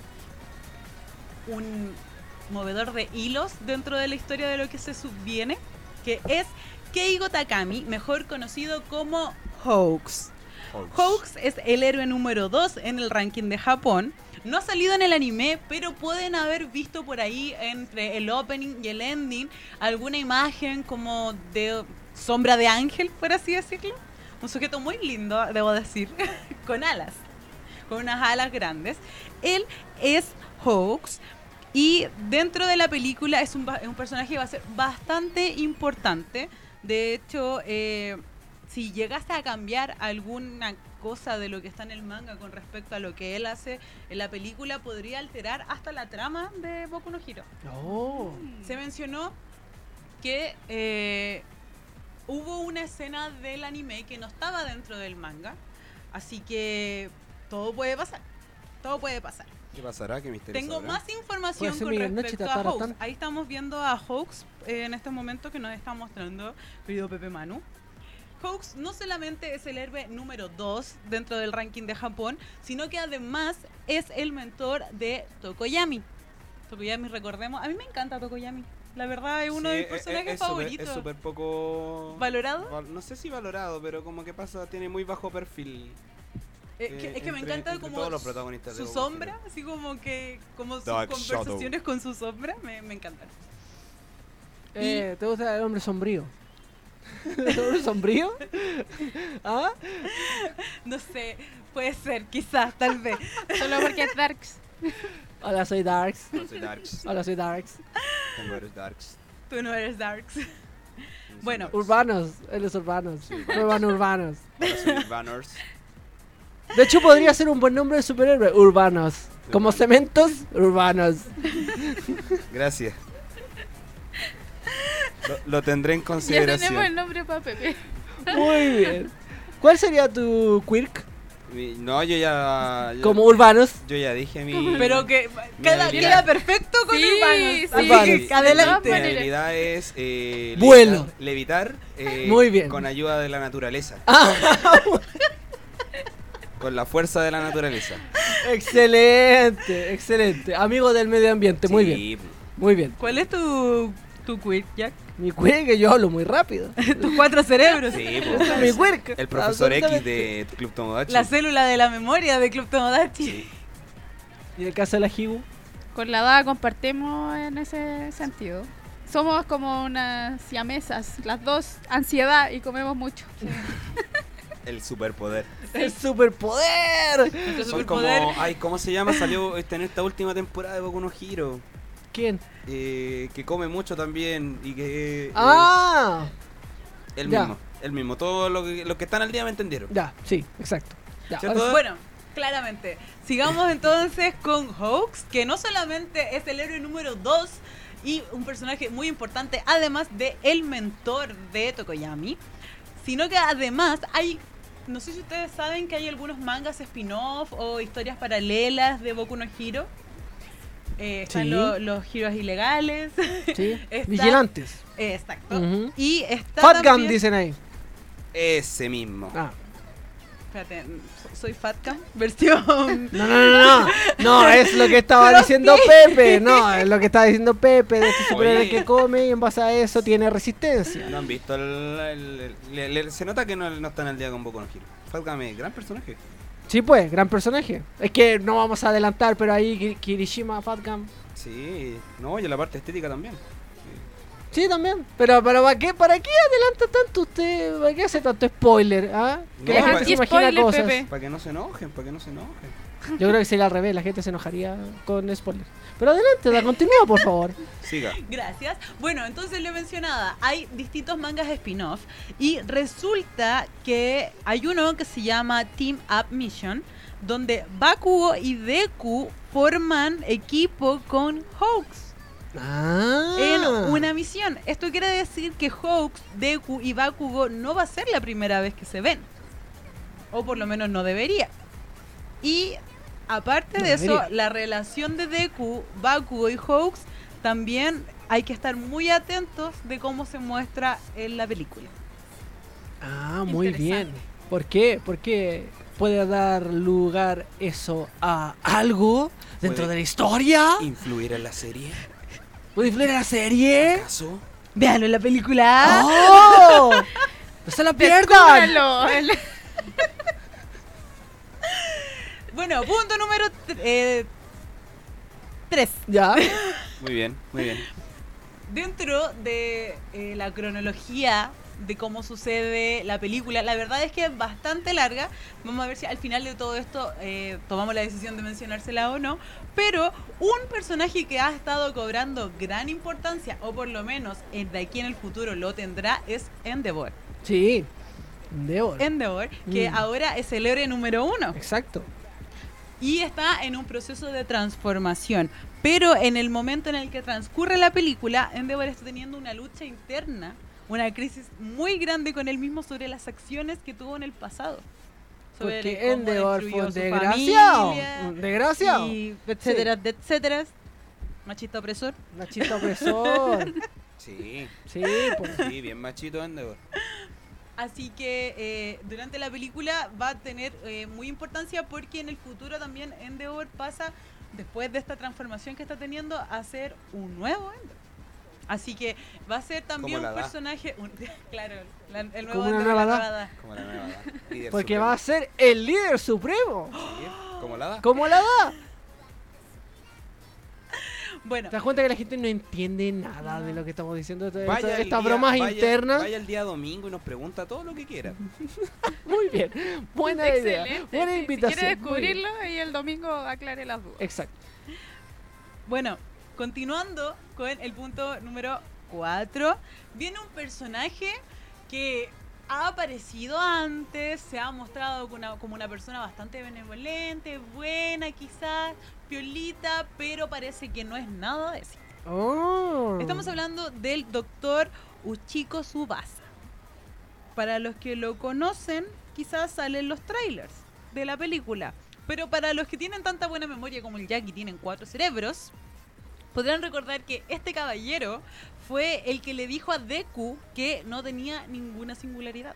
un movedor de hilos dentro de la historia de lo que se subviene, que es Keigo Takami, mejor conocido como Hoax. Hoax es el héroe número dos en el ranking de Japón. No ha salido en el anime, pero pueden haber visto por ahí entre el opening y el ending alguna imagen como de sombra de ángel, por así decirlo. Un sujeto muy lindo, debo decir, con alas, con unas alas grandes. Él es Hoax y dentro de la película es un, ba- es un personaje que va a ser bastante importante. De hecho, eh, si llegase a cambiar alguna cosa de lo que está en el manga con respecto a lo que él hace en la película, podría alterar hasta la trama de Boku no Hero. Oh. Se mencionó que eh, hubo una escena del anime que no estaba dentro del manga, así que todo puede pasar, todo puede pasar. ¿Qué pasará? ¿Qué misterio Tengo sabrá? más información Puede ser con Miguel Noche, respecto a Tatara, Hoax. tan. Ahí estamos viendo a Hoax eh, en este momento que nos está mostrando querido Pepe Manu. Hoax no solamente es el héroe número dos dentro del ranking de Japón, sino que además es el mentor de Tokoyami. Tokoyami, recordemos, a mí me encanta Tokoyami. La verdad es uno Sí, de mis es- personajes es súper- favoritos. Es súper poco... ¿Valorado? val- No sé si valorado, pero como que pasa, tiene muy bajo perfil. Eh, que- eh, es que me entre- encanta entre como todos los protagonistas de su Boku no sombra, Hero. así como que como sus Dark conversaciones con su sombra, me, me encantan. Eh, ¿Te gusta el hombre sombrío? ¿El hombre sombrío? ¿Ah? No sé, puede ser, quizás, tal vez. Solo porque es Darks. Hola, soy Darks. No soy Darks. Hola, soy Darks. Tengo eres Darks. Tú no eres Darks. No soy Bueno. Darks. Urbanos, él es urbanos. Urbanos, urbanos. Ahora soy Banners. De hecho, podría ser un buen nombre de superhéroe. Urbanos. Como Urbanos. cementos, urbanos. Gracias. Lo, lo tendré en Ya consideración. tenemos el nombre para Pepe. Muy bien. ¿Cuál sería tu quirk? Mi- No, yo ya. yo- Como urbanos. Yo ya dije mi. Pero que queda, habilidad. queda perfecto con Sí, Urbanos. sí. Así Urbanos. que De adelante. Mi todas maneras. habilidad es. Eh, Vuelo. Levitar. levitar, eh, Muy bien. Con ayuda de la naturaleza. Ah, Con la fuerza de la naturaleza. excelente, excelente. Amigo del medio ambiente, muy Sí, bien. Muy bien. ¿Cuál es tu, tu quirk, Jack? Mi quirk, que yo hablo muy rápido. Tus cuatro cerebros. Sí, Ese pues, es mi quirk. el profesor X Absolutamente. de Club Tomodachi. La célula de la memoria de Club Tomodachi. Sí. ¿Y el caso de la Hibu? Con la Dada compartimos en ese sentido. Somos como unas siamesas, las dos ansiedad y comemos mucho. El superpoder. ¡El superpoder! Nuestro Son superpoder. como. Ay, ¿cómo se llama? Salió este, en esta última temporada de Boku no Hero. ¿Quién? Eh, que come mucho también y que. eh, ¡Ah! el ya. mismo. El mismo. Todos los que, los que están al día me entendieron. Ya, sí, exacto. Ya, ¿Cierto? ahora- Bueno, claramente. Sigamos entonces con Hoax, que no solamente es el héroe número dos y un personaje muy importante, además de el mentor de Tokoyami, sino que además hay, no sé si ustedes saben que hay algunos mangas spin-off o historias paralelas de Boku no Hero. Eh, están Sí. lo- los Heroes ilegales. sí. Está- Vigilantes. Eh, Exacto. Ujú. Y está Fat Gun, también- dicen ahí. Ese mismo. Ah. Espérate, so- soy Fatcam, versión... No, no, no, no. No, es lo que estaba ¿Pero diciendo qué? Pepe. No, es lo que estaba diciendo Pepe de este superhéroe Oye. que come y en base a eso tiene resistencia. ¿No han visto? El, el- el- le- le- se nota que no, no están al día con Boku no Hero. Falcame, gran personaje. Sí, pues, gran personaje. Es que no vamos a adelantar, pero ahí Ki- Kirishima Fatgam. Sí, no, y la parte estética también. Sí, también. Pero, pero ¿para qué, ¿para qué adelanta tanto usted? ¿Para qué hace tanto spoiler? ¿Ah? Que No, la gente pa- se imagina Spoiler, cosas. Pepe. Para que no se enojen, para que no se enojen. Yo creo que sería al revés, la gente se enojaría con spoilers. Pero adelante, da, continúa, por favor. Siga. Gracias. Bueno, entonces le mencionaba, hay distintos mangas spin-off y resulta que hay uno que se llama Team Up Mission, donde Bakugo y Deku forman equipo con Hawks Ah. en una misión. Esto quiere decir que Hawks, Deku y Bakugo no va a ser la primera vez que se ven. O por lo menos no debería. Y aparte No de eso, debería. la relación de Deku, Bakugo y Hawks también hay que estar muy atentos de cómo se muestra en la película. Ah, muy bien. Interesante. ¿Por qué? Porque puede dar lugar eso a algo dentro Puede- de la historia. ¿Influir en la serie? ¿Puede influir en la serie? ¿Acaso? Véanlo en la película. ¡Oh! ¡No se la pierdan! Descúbranlo. El- Bueno, punto número tres. Ya. Muy bien, muy bien. Dentro de eh, la cronología de cómo sucede la película, la verdad es que es bastante larga. Vamos a ver si al final de todo esto eh, tomamos la decisión de mencionársela o no. Pero un personaje que ha estado cobrando gran importancia, o por lo menos eh, de aquí en el futuro lo tendrá, es Endeavor. Sí. Endeavor. Endeavor, que Mm. ahora es el héroe número uno. Exacto. Y está en un proceso de transformación. Pero en el momento en el que transcurre la película, Endeavor está teniendo una lucha interna, una crisis muy grande con él mismo sobre las acciones que tuvo en el pasado. Sobre Porque cómo Endeavor destruyó fue un su desgraciado. familia Un desgraciado. Y etcétera, etcétera. Machista opresor. Machista opresor. Sí, Sí, pues. sí, bien machito Endeavor. Así que eh, durante la película va a tener eh, muy importancia porque en el futuro también Endeavor pasa, después de esta transformación que está teniendo, a ser un nuevo Endeavor. Así que va a ser también Como un la edad. personaje, un- claro, la- el nuevo Como una Endeavor, nueva la edad. nueva edad. Como la nueva edad. Líder Porque supremo. va a ser el líder supremo. Sí, como la edad. ¿Cómo la da? Bueno, ¿Te das cuenta que la gente no entiende nada de lo que estamos diciendo? Esto- Vaya esto- el Estas día- bromas vaya- internas. Vaya el día domingo y nos pregunta todo lo que quiera. Muy bien. Buena idea. Excelente. Buena Sí, invitación. Si quiere Muy bien. descubrirlo y el domingo aclare las dudas. Exacto. bueno, continuando con el punto número cuatro, viene un personaje que ha aparecido antes, se ha mostrado como una, como una persona bastante benevolente, buena quizás, piolita, pero parece que no es nada de eso. Oh. Estamos hablando del doctor Uchiko Tsubasa. Para los que lo conocen, quizás salen los trailers de la película. Pero para los que tienen tanta buena memoria como el Jackie tienen cuatro cerebros, podrán recordar que este caballero fue el que le dijo a Deku que no tenía ninguna singularidad.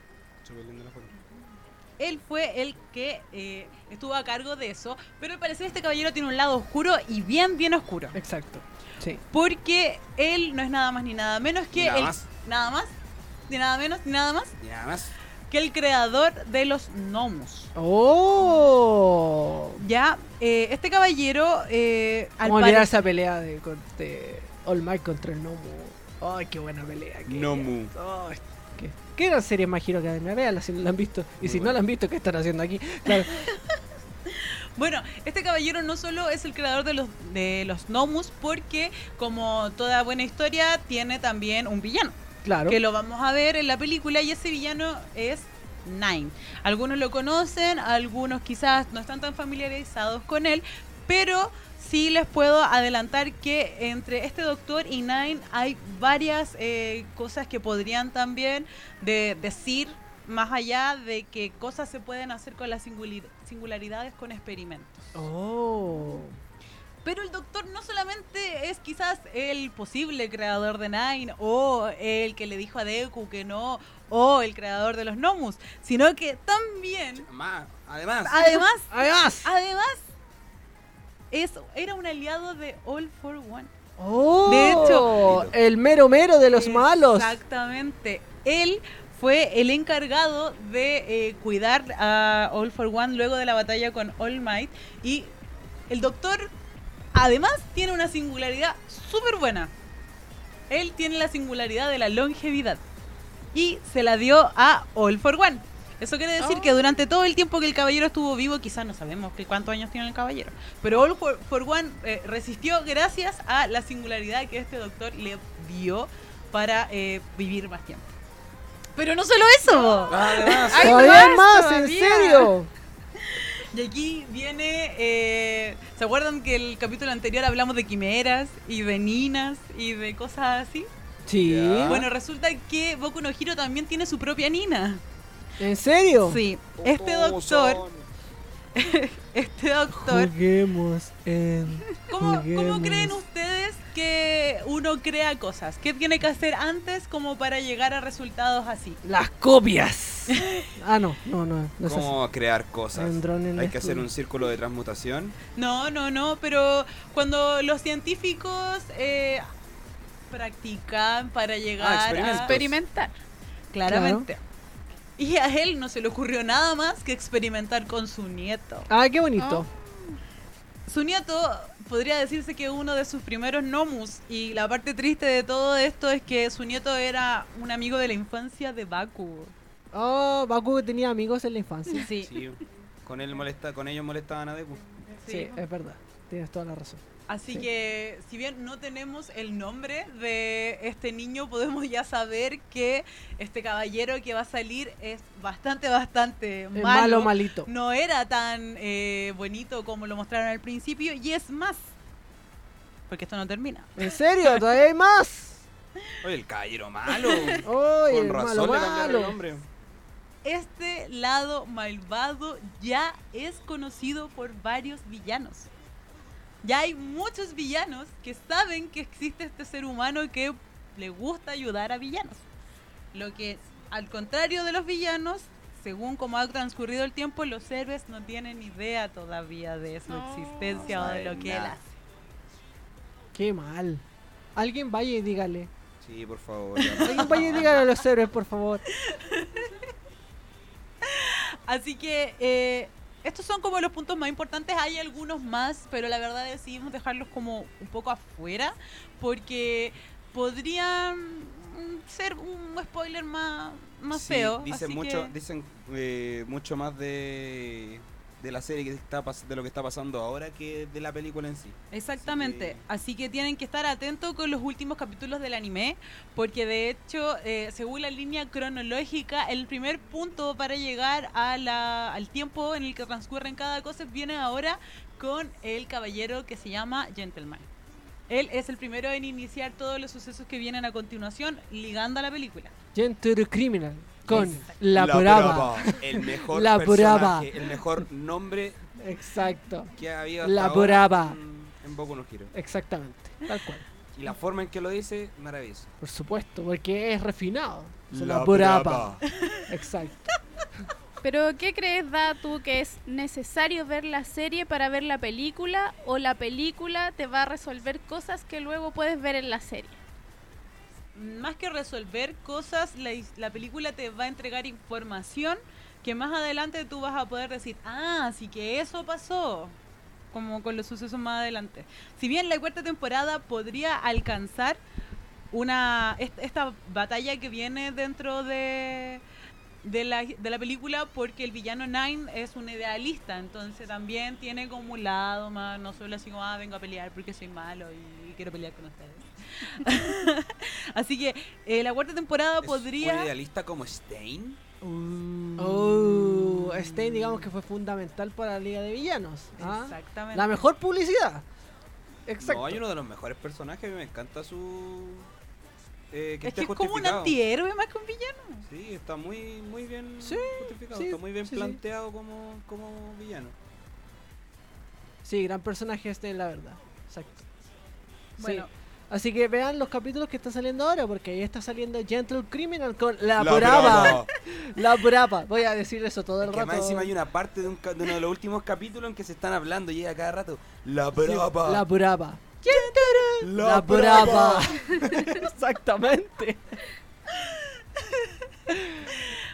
Él fue el que eh, estuvo a cargo de eso, pero al parecer este caballero tiene un lado oscuro y bien, bien oscuro. Exacto. Sí. Porque él no es nada más ni nada menos que Ni nada el, más. nada más, ni nada menos, ni nada más Y nada más. que el creador de los gnomos. Oh. Ya, eh, este caballero, eh, al Vamos a olvidar pare- esa pelea de, con- de All Might contra el Nomu. Ay, qué buena pelea. qué- Nomu. Ay, qué, qué gran serie más Hero Academia. Véanla si no la han visto. Y Muy si no buena. la han visto, ¿qué están haciendo aquí? Claro. Bueno, este caballero no solo es el creador de los de los gnomus, porque como toda buena historia tiene también un villano, Claro. que lo vamos a ver en la película, y ese villano es Nine. Algunos lo conocen, algunos quizás no están tan familiarizados con él, pero sí les puedo adelantar que entre este doctor y Nine hay varias eh, cosas que podrían también de decir, más allá de que cosas se pueden hacer con las singuli- singularidades con experimentos. Oh. Pero el doctor no solamente es quizás el posible creador de Nine, o el que le dijo a Deku que no, o el creador de los Gnomus, sino que también, Más, además. además, Además. además, es, era un aliado de All for One. Oh. De hecho, el mero mero de los malos. Exactamente. Él fue el encargado de eh, cuidar a All for One luego de la batalla con All Might. Y el doctor, además, tiene una singularidad súper buena. Él tiene la singularidad de la longevidad. Y se la dio a All for One. Eso quiere decir Oh. que durante todo el tiempo que el caballero estuvo vivo, quizás no sabemos que cuántos años tiene el caballero, pero All for, for One eh, resistió gracias a la singularidad que este doctor le dio para eh, vivir más tiempo. Pero no solo eso. Además, Hay Todavía hay más, más, en todavía. serio. Y aquí viene, eh, ¿se acuerdan que el capítulo anterior hablamos de quimeras y de ninas y de cosas así? Sí. Ya. Bueno, resulta que Boku no Hero también tiene su propia nina. ¿En serio? Sí, este ¿cómo doctor, son? este doctor, Juguemos en. ¿cómo, juguemos. ¿cómo creen ustedes que uno crea cosas? ¿Qué tiene que hacer antes como para llegar a resultados así? Las copias. Ah, no, no, no. no es así. ¿Cómo crear cosas? Un dron en Hay el que hacer estudio. un círculo de transmutación. No, no, no, pero cuando los científicos eh, practican para llegar Ah, a... experimentos. Experimentar. Claramente. Y a él no se le ocurrió nada más que experimentar con su nieto. Ah, qué bonito. Oh. Su nieto podría decirse que uno de sus primeros nomus, y la parte triste de todo esto es que su nieto era un amigo de la infancia de Baku. Oh, Baku tenía amigos en la infancia. Sí, Sí, con él molesta, con ellos molestaban a Deku. Sí, es verdad. Tienes toda la razón. Así sí. que si bien no tenemos el nombre de este niño, podemos ya saber que este caballero que va a salir es bastante, bastante Es malo. malo, malito. No era tan eh, bonito como lo mostraron al principio, y es más, porque esto no termina. ¿En serio? ¿Todavía hay más? Oye, el caballero malo. Oye, Con razón malo, le cambiaron el malo. nombre. Este lado malvado ya es conocido por varios villanos. Ya hay muchos villanos que saben que existe este ser humano que le gusta ayudar a villanos. Lo que, al contrario de los villanos, según como ha transcurrido el tiempo, los héroes no tienen idea todavía de su No, existencia no o de saben lo que él nada. hace. Qué mal. Alguien vaya y dígale. Sí, por favor. ya. Alguien vaya y dígale a los héroes, por favor. Así que eh, estos son como los puntos más importantes. Hay algunos más, pero la verdad decidimos dejarlos como un poco afuera porque podrían mm, ser un spoiler más, más Sí, feo. Dicen así mucho, que- dicen eh, mucho más de, de la serie que está pas- de lo que está pasando ahora que de la película en sí. Exactamente, Así así que tienen que estar atentos con los últimos capítulos del anime, porque de hecho, eh, según la línea cronológica, el primer punto para llegar a la, al tiempo en el que transcurren cada cosa viene ahora con el caballero que se llama Gentleman. Él es el primero en iniciar todos los sucesos que vienen a continuación, ligando a la película. Gentle Criminal con Exacto. La Brava. El mejor La Brava. personaje, el mejor nombre Exacto. que ha habido La hasta ahora Brava. en, en Boku no Hero. Exactamente. Tal cual. Y la forma en que lo dice, maravilloso. Por supuesto, porque es refinado. Es La La Brava. Brava. Exacto. Pero, ¿qué crees, Da, tú, que es necesario ver la serie para ver la película, o la película te va a resolver cosas que luego puedes ver en la serie? Más que resolver cosas, la, is- la película te va a entregar información que más adelante tú vas a poder decir, ah, sí que eso pasó, como con los sucesos más adelante. Si bien la cuarta temporada podría alcanzar una est- esta batalla que viene dentro de, de, la, de la película, porque el villano Nine es un idealista, entonces también tiene como un lado más, no solo así como, ah, vengo a pelear porque soy malo y, y quiero pelear con ustedes. Así que eh, la cuarta temporada ¿Es podría... un idealista como Stein? Oh, Stein, digamos que fue fundamental para la Liga de Villanos. ¿ah? Exactamente. La mejor publicidad. Exacto. No, hay uno de los mejores personajes, me encanta su... Eh, que Es esté que es como un justificado. antihéroe más que un villano. Sí, está muy muy bien Sí, justificado, sí, está muy bien sí, sí. planteado como, como villano. Sí, gran personaje este, la verdad. Exacto. Bueno, Sí. Así que vean los capítulos que están saliendo ahora, porque ahí está saliendo Gentle Criminal con La, La Brava. Brava. La Brava. Voy a decir eso todo el Es que rato. más encima hay una parte de, un ca- de uno de los últimos capítulos en que se están hablando y llega cada rato. La Sí, Brava. La Brava. La, La Brava. Exactamente.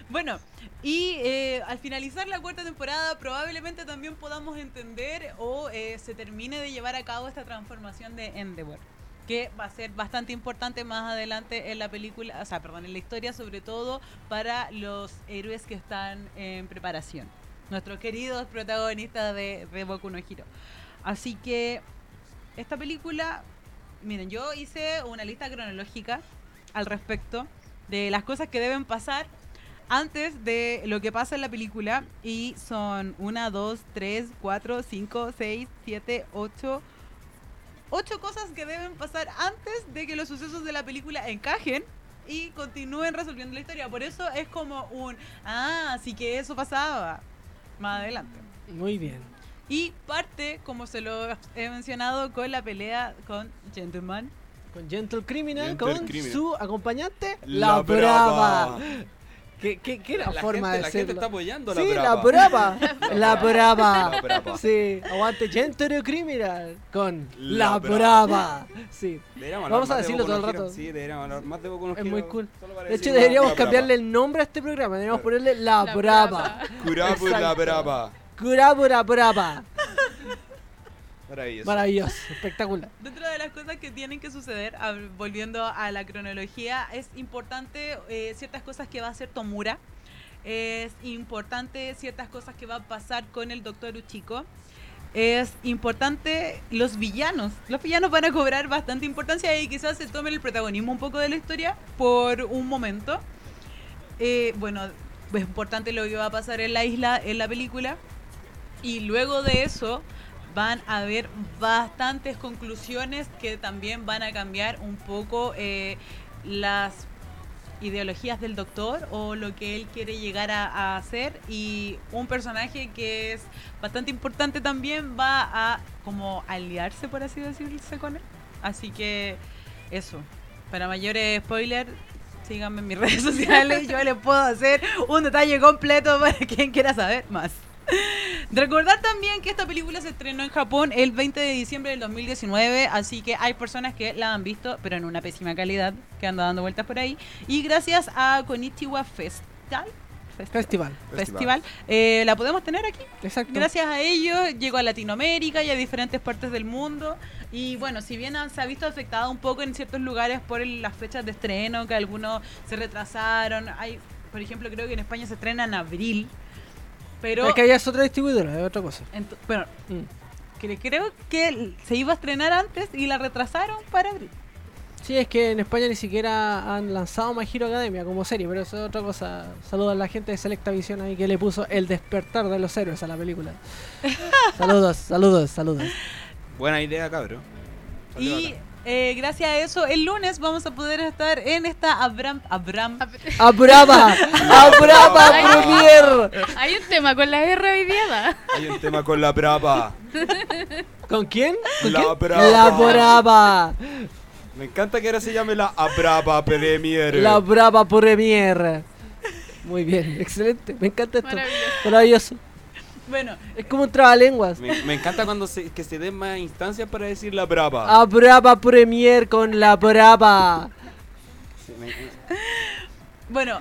Bueno, y eh, al finalizar la cuarta temporada probablemente también podamos entender o eh, se termine de llevar a cabo esta transformación de Endeavor, que va a ser bastante importante más adelante en la película, o sea, perdón, en la historia, sobre todo para los héroes que están en preparación, nuestros queridos protagonistas de, de Boku no Hero. Así que esta película, miren, yo hice una lista cronológica al respecto de las cosas que deben pasar antes de lo que pasa en la película, y son una, dos, tres, cuatro, cinco, seis, siete, ocho, ocho cosas que deben pasar antes de que los sucesos de la película encajen y continúen resolviendo la historia. Por eso es como un, ah, sí que eso pasaba más adelante. Muy bien. Y parte, como se lo he mencionado, con la pelea con Gentleman. Con Gentle Criminal, Gentle con Criminal. su acompañante, La La Brava. Brava. ¿Qué, qué, qué la, La forma gente, de la decirlo? gente está apoyando a la Sí, brava. La Brava. La Brava. La Brava. Sí, aguante Gentle Criminal con La, La Brava. Brava. Sí. Deberíamos hablar Vamos a más de decirlo Boku todo no el Hero. rato. Sí, deberíamos hablar más de Boku no Es Hero, muy cool. solo para De hecho, decir deberíamos la cambiarle brava. el nombre a este programa. Deberíamos ponerle La, La Brava. Brava. Kurabu la Exacto. brava. Curabura Brava. Maravilloso. Maravilloso, espectacular. Dentro de las cosas que tienen que suceder, a- volviendo a la cronología, es importante eh, ciertas cosas que va a hacer Tomura. Es importante ciertas cosas que va a pasar con el Doctor Uchiko. Es importante los villanos. Los villanos van a cobrar bastante importancia y quizás se tomen el protagonismo un poco de la historia por un momento. Eh, bueno, es importante lo que va a pasar en la isla, en la película. Y luego de eso van a haber bastantes conclusiones que también van a cambiar un poco eh, las ideologías del Doctor o lo que él quiere llegar a, a hacer, y un personaje que es bastante importante también va a como aliarse, por así decirse, con él. Así que eso, para mayores spoilers, síganme en mis redes sociales, yo les puedo hacer un detalle completo para quien quiera saber más. Recordar también que esta película se estrenó en Japón el veinte de diciembre del dos mil diecinueve, así que hay personas que la han visto, pero en una pésima calidad, que anda dando vueltas por ahí. Y gracias a Konichiwa Festival, Festival. Festival eh, la podemos tener aquí. Exacto. Gracias a ellos llegó a Latinoamérica y a diferentes partes del mundo. Y bueno, si bien han- se ha visto afectada un poco en ciertos lugares por el- las fechas de estreno, que algunos se retrasaron. Hay, por ejemplo, creo que en España se estrena en abril. Pero Es que allá es otra distribuidora, es otra cosa. ent- bueno, Mm. que creo que se iba a estrenar antes y la retrasaron para abril. Sí, es que en España ni siquiera han lanzado My Hero Academia como serie, pero eso es otra cosa. Saludos a la gente de Selecta Visión ahí que le puso El despertar de los héroes a la película. Saludos, saludos, saludos. Buena idea, cabrón. Salió Y bacán. eh, gracias a eso, el lunes vamos a poder estar en esta Abram, Abram ¡A Brava! ¡A Brava Ay. Premier! Hay un tema con la R hoy día, ¿da? Hay un tema con la brava. ¿Con quién? ¿Con La quién? Brava. La Brava. Me encanta que ahora se llame la Abrava Premier. La Brava Premier. Muy bien, excelente. Me encanta esto. Maravilloso. Maravilloso. Bueno, Es como un trabalenguas. Me, me encanta cuando se, que se den más instancias para decir la brava. A Brava Premier con la Brava. Sí, me- bueno.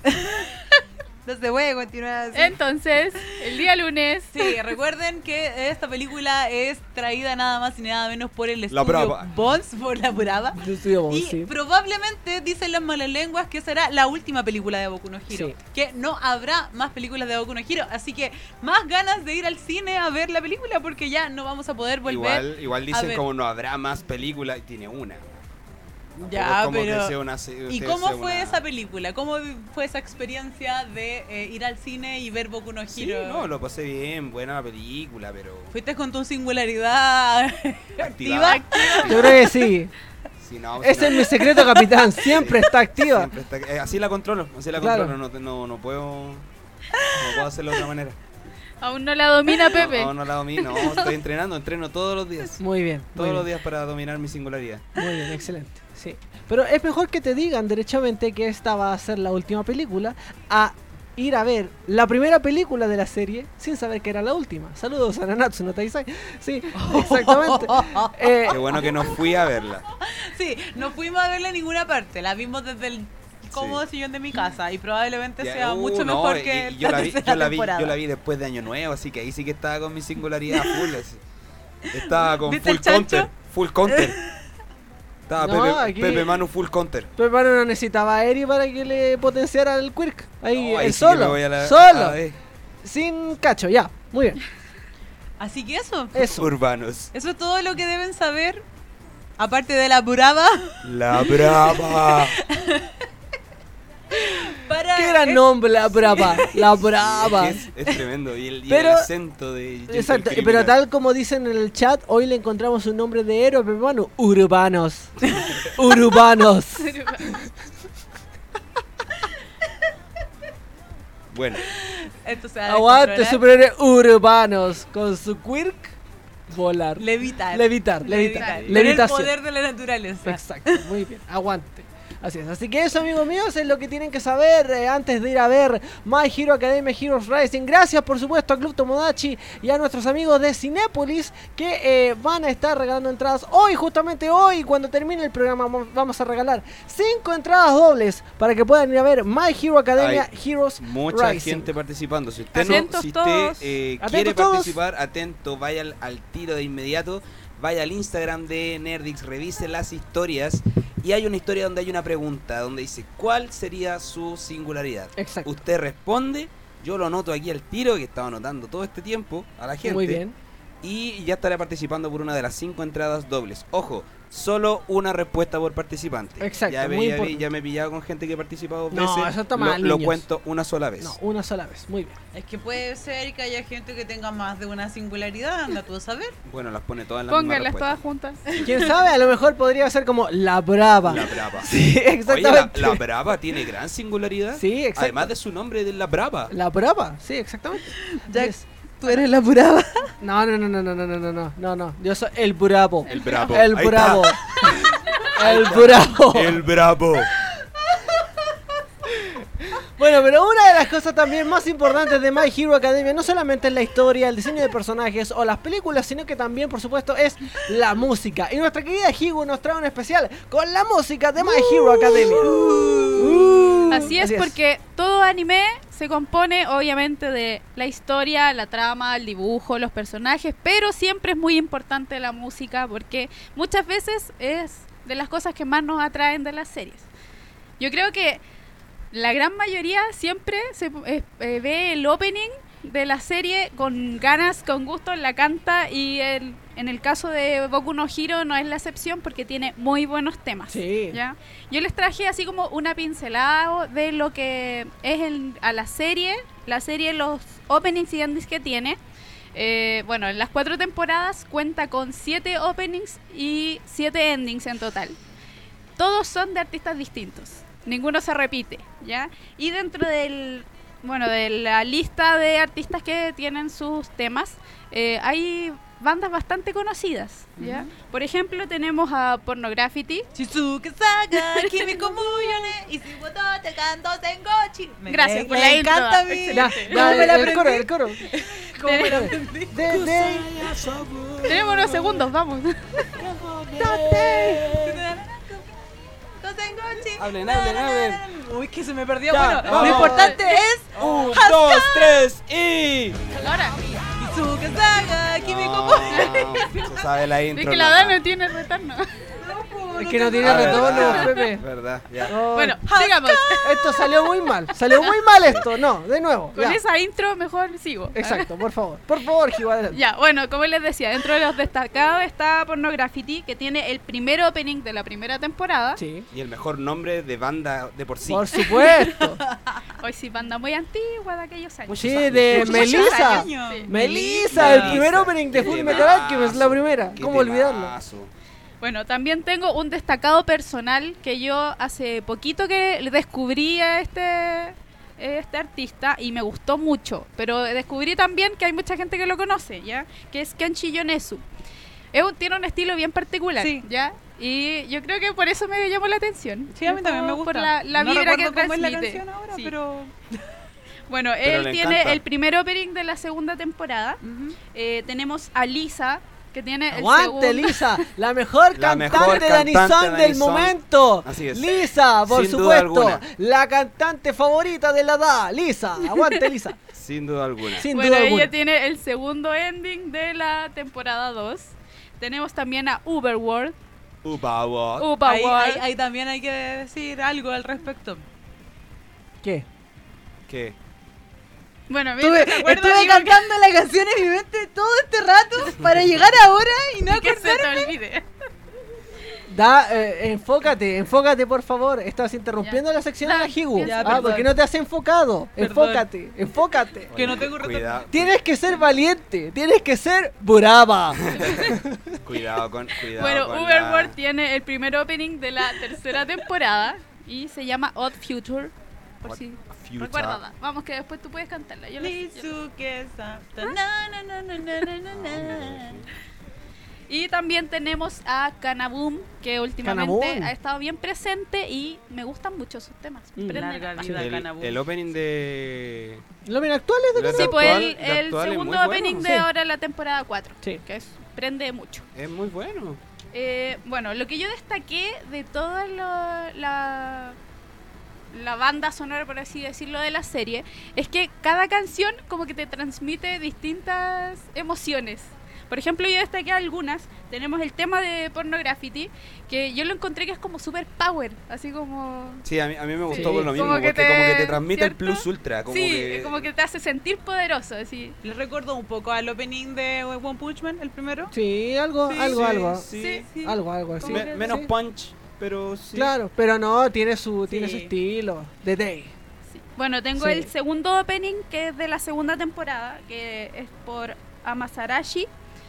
No se puede continuar así. Entonces, el día lunes. Sí, recuerden que esta película es traída nada más y nada menos por el La estudio Brava. Bones, por la Brava. Yo estoy a vos, Y sí. probablemente dicen las malas lenguas que será la última película de Boku no Hero. Sí. Que no habrá más películas de Boku no Hero. Así que más ganas de ir al cine a ver la película porque ya no vamos a poder volver. igual, igual a dicen ver. como no habrá más películas y tiene una. Tampoco Ya, es como que pero- sea una se- ¿Y que cómo sea fue una- esa película? ¿Cómo fue esa experiencia de eh, ir al cine y ver Boku no Hero? Sí, no, lo pasé bien, buena la película, pero ¿Fuiste con tu singularidad activa? activada. Yo creo que sí. Sí, no, si Ese no- es mi secreto, capitán. Siempre está activa. siempre está- eh, así la controlo, así la Claro. controlo, no, no, no puedo no puedo hacerlo de otra manera. Aún no la domina Pepe. No, no, no la domino, no, estoy entrenando, entreno todos los días. Muy bien. Todos muy los bien. días para dominar mi singularidad. Muy bien, excelente. Sí. Pero es mejor que te digan derechamente que esta va a ser la última película a ir a ver la primera película de la serie sin saber que era la última. Saludos a Nanatsu no Taizai. Sí, exactamente. Eh, Qué bueno que no fui a verla. Sí, no fuimos a verla en ninguna parte. La vimos desde el cómodo Sí. sillón de mi casa y probablemente Ya, sea uh, mucho no, mejor y- que y yo la, vi, tercera yo, la vi, temporada. yo la vi después de Año Nuevo, así que ahí sí que estaba con mi singularidad full. Así. Estaba con ¿Viste full el chancho? counter. Full counter. Estaba No, Pepe, aquí- Pepe Manu full counter. Pero hermano no necesitaba a Eri para que le potenciara el quirk. Ahí, No, ahí él sí que me solo. voy a la- solo. a ver. Sin cacho, ya. Muy bien. Así que eso. Eso. Urbanos. Eso es todo lo que deben saber. Aparte de la brava. La brava. Para Qué gran nombre, la brava. La brava. Es, es tremendo. Y el, y Pero- el acento de Gentle Exacto, Criminal. pero tal como dicen en el chat, hoy le encontramos un nombre de héroe, pero hermano, urbanos. Urbanos. Bueno, Esto se va a Aguante, descontrolar. superhéroes urbanos. Con su quirk, volar. Levitar. Levitar, levitar. Con el Levitación. poder de la naturaleza. Exacto, muy bien, aguante. Así es, así que eso, amigos míos, es lo que tienen que saber eh, antes de ir a ver My Hero Academia Heroes Rising. Gracias, por supuesto, a Club Tomodachi y a nuestros amigos de Cinépolis que eh, van a estar regalando entradas hoy, justamente hoy, cuando termine el programa. vamos- Vamos a regalar cinco entradas dobles para que puedan ir a ver My Hero Academia Heroes mucha Rising. gente participando. Si usted, no, Atentos si usted todos. eh, Atentos quiere todos. participar, atento, vaya al, al tiro de inmediato. Vaya al Instagram de Nerdix, revise las historias. Y hay una historia donde hay una pregunta, donde dice, ¿cuál sería su singularidad? Exacto. Usted responde, yo lo anoto aquí al tiro, que estaba anotando todo este tiempo a la gente. Muy bien. Y ya estaré participando por una de las cinco entradas dobles. Ojo, solo una respuesta por participante. Exacto, Ya, me- muy ya, vi- importante. ya me he pillado con gente que participa dos No, veces. eso está lo, mal, lo niños. cuento una sola vez. No, una sola vez, muy bien. Es que puede ser que haya gente que tenga más de una singularidad, anda tú a saber. Bueno, las pone todas en la misma Pónganlas respuesta. todas juntas. ¿Quién sabe? A lo mejor podría ser como la brava. La Brava. Sí, Oye, la, exactamente. la Brava tiene gran singularidad. Sí, exacto. Además de su nombre de La Brava. La brava, sí, exactamente. Jack, Yes. tú eres la brava. No, no, no, no, no, no, no, no, no, no, no. Yo soy el bravo. El Bravo. El Ahí bravo. El bravo. está. El Bravo. Bueno, pero una de las cosas también más importantes de My Hero Academia no solamente es la historia, el diseño de personajes o las películas, sino que también, por supuesto, es la música. Y nuestra querida Higu nos trae un especial con la música de My Hero Academia. Uh, Así es, porque todo anime se compone obviamente de la historia, la trama, el dibujo, los personajes, pero siempre es muy importante la música porque muchas veces es de las cosas que más nos atraen de las series. Yo creo que la gran mayoría siempre se eh, eh, ve el opening de la serie con ganas, con gusto, la canta y el, en el caso de Boku no Hero no es la excepción porque tiene muy buenos temas. Sí. ¿Ya? Yo les traje así como una pincelada de lo que es el- a la serie, la serie, los openings y endings que tiene. Eh, bueno, en las cuatro temporadas cuenta con siete openings y siete endings en total. Todos son de artistas distintos, ninguno se repite, ¿ya? Y dentro del, bueno, de la lista de artistas que tienen sus temas, eh, hay bandas bastante conocidas, ¿ya? Por ejemplo, tenemos a Pornography. Shizuke Saga, Kimiko Muyone, y si votó te canto Sengochi. Me- Gracias me- por me la intro. encanta a mí. Excelente. Ya, ¿Cómo me la el coro, aprendí? el coro. ¿Cómo me la De- aprendí? de- de- Tenemos unos segundos, vamos. Sengochi. Hablen, hablen, hablen. Uy, que se me perdió. Ya, bueno, vamos. lo importante es Un, dos, tres y. Ahora, Shizuke Saga, Kimiko Muyone. No, se sabe la intro. es que la no. Dana tiene retorno. Es que no tiene Ah, retorno, verdad, Pepe. verdad, ya. No, Bueno, sigamos. esto salió muy mal. Salió muy mal esto. No, de nuevo. Con ya. esa intro mejor sigo. Exacto, por favor. Por favor, Higu, adelante. Ya, bueno, como les decía, dentro de los destacados está Pornography, que tiene el primer opening de la primera temporada. Sí. Y el mejor nombre de banda de por sí. Por supuesto. Hoy sí, banda muy antigua de aquellos años. Muchos Sí, años, de muchos Melissa. años. Sí. Melissa, el Melissa, primer opening de qué Full temazo, Metal Alchemist, la primera. qué ¿Cómo olvidarlo? temazo. Bueno, también tengo un destacado personal que yo hace poquito que descubrí a este, este artista y me gustó mucho, pero descubrí también que hay mucha gente que lo conoce, ¿ya? Que es Kenshi Yonezu. Es un- tiene un estilo bien particular, Sí. ¿ya? Y yo creo que por eso me llamó la atención. Sí, a mí también me Por- gusta. Por la, la no vibra que recuerdo cómo es la transmite. canción ahora, Sí. pero... Bueno, Pero él le tiene encanta. el primer opening de la segunda temporada. Ujú. Eh, tenemos a Lisa, que tiene el Aguante, segundo. Lisa, la mejor La cantante mejor de cantante Anisong de del Anisong. momento. Así es. Lisa, por Sin duda supuesto. alguna. La cantante favorita de la D A. Lisa, aguante, Lisa. Sin duda alguna. Sin Bueno, duda ella alguna. tiene el segundo ending de la temporada dos. Tenemos también a Uberworld. Upa, upa. Ahí, Uberworld. ahí- ahí también hay que decir algo al respecto. ¿Qué? ¿Qué? Bueno, Estuve, mientras te acuerdas, estuve digo que- cantando la canción en mi mente todo este rato para llegar ahora y no y que se acordar. te olvide. Da, eh, enfócate, enfócate por favor. Estás interrumpiendo Ya. la sección Da, de la Higu. piensa. Ya, Ah, perdón. porque no te has enfocado. Perdón. Enfócate, enfócate. Que no tengo retorno. Cuidado, Tienes que ser valiente, tienes que ser brava. cuidado con. Cuidado Bueno, con Uberworld la... tiene el primer opening de la tercera temporada y se llama Odd Future. Por Odd si Future. recuérdala. Vamos, que después tú puedes cantarla. Yo la- yo- Lizuke-san. Na, na, na, na, na, na, na. Y también tenemos a Kanaboom, que últimamente Kanaboom. ha estado bien presente y me gustan mucho sus temas. Mm. Prenden Larga la vida. El, Kanabu. el opening de. Lo bien actuales de Los Sí, de pues actual- el, de el actual es segundo muy bueno. opening de Sí. ahora la temporada cuatro, Sí. que es, prende mucho. Es muy bueno. Eh, bueno, lo que yo destaqué de toda lo- la, la banda sonora, por así decirlo, de la serie, es que cada canción como que te transmite distintas emociones. Por ejemplo, yo destaqué algunas. Tenemos el tema de Pornography, que yo lo encontré que es como super power, así como... Sí, a mí, a mí me gustó Sí. por lo mismo, Como que porque te- como que te transmite el ¿cierto? plus ultra. Como sí, que... como que te hace sentir poderoso, así. Les recuerdo un poco al opening de One Punch Man, el primero. Sí, algo, Sí, algo, sí, algo. sí. Sí, sí. Algo, algo así. Como Me- que- menos sí. punch, pero sí. Claro, pero no, tiene su, tiene su Sí. estilo. The Day. Sí. Bueno, tengo Sí. el segundo opening, que es de la segunda temporada, que es por Amasarashi.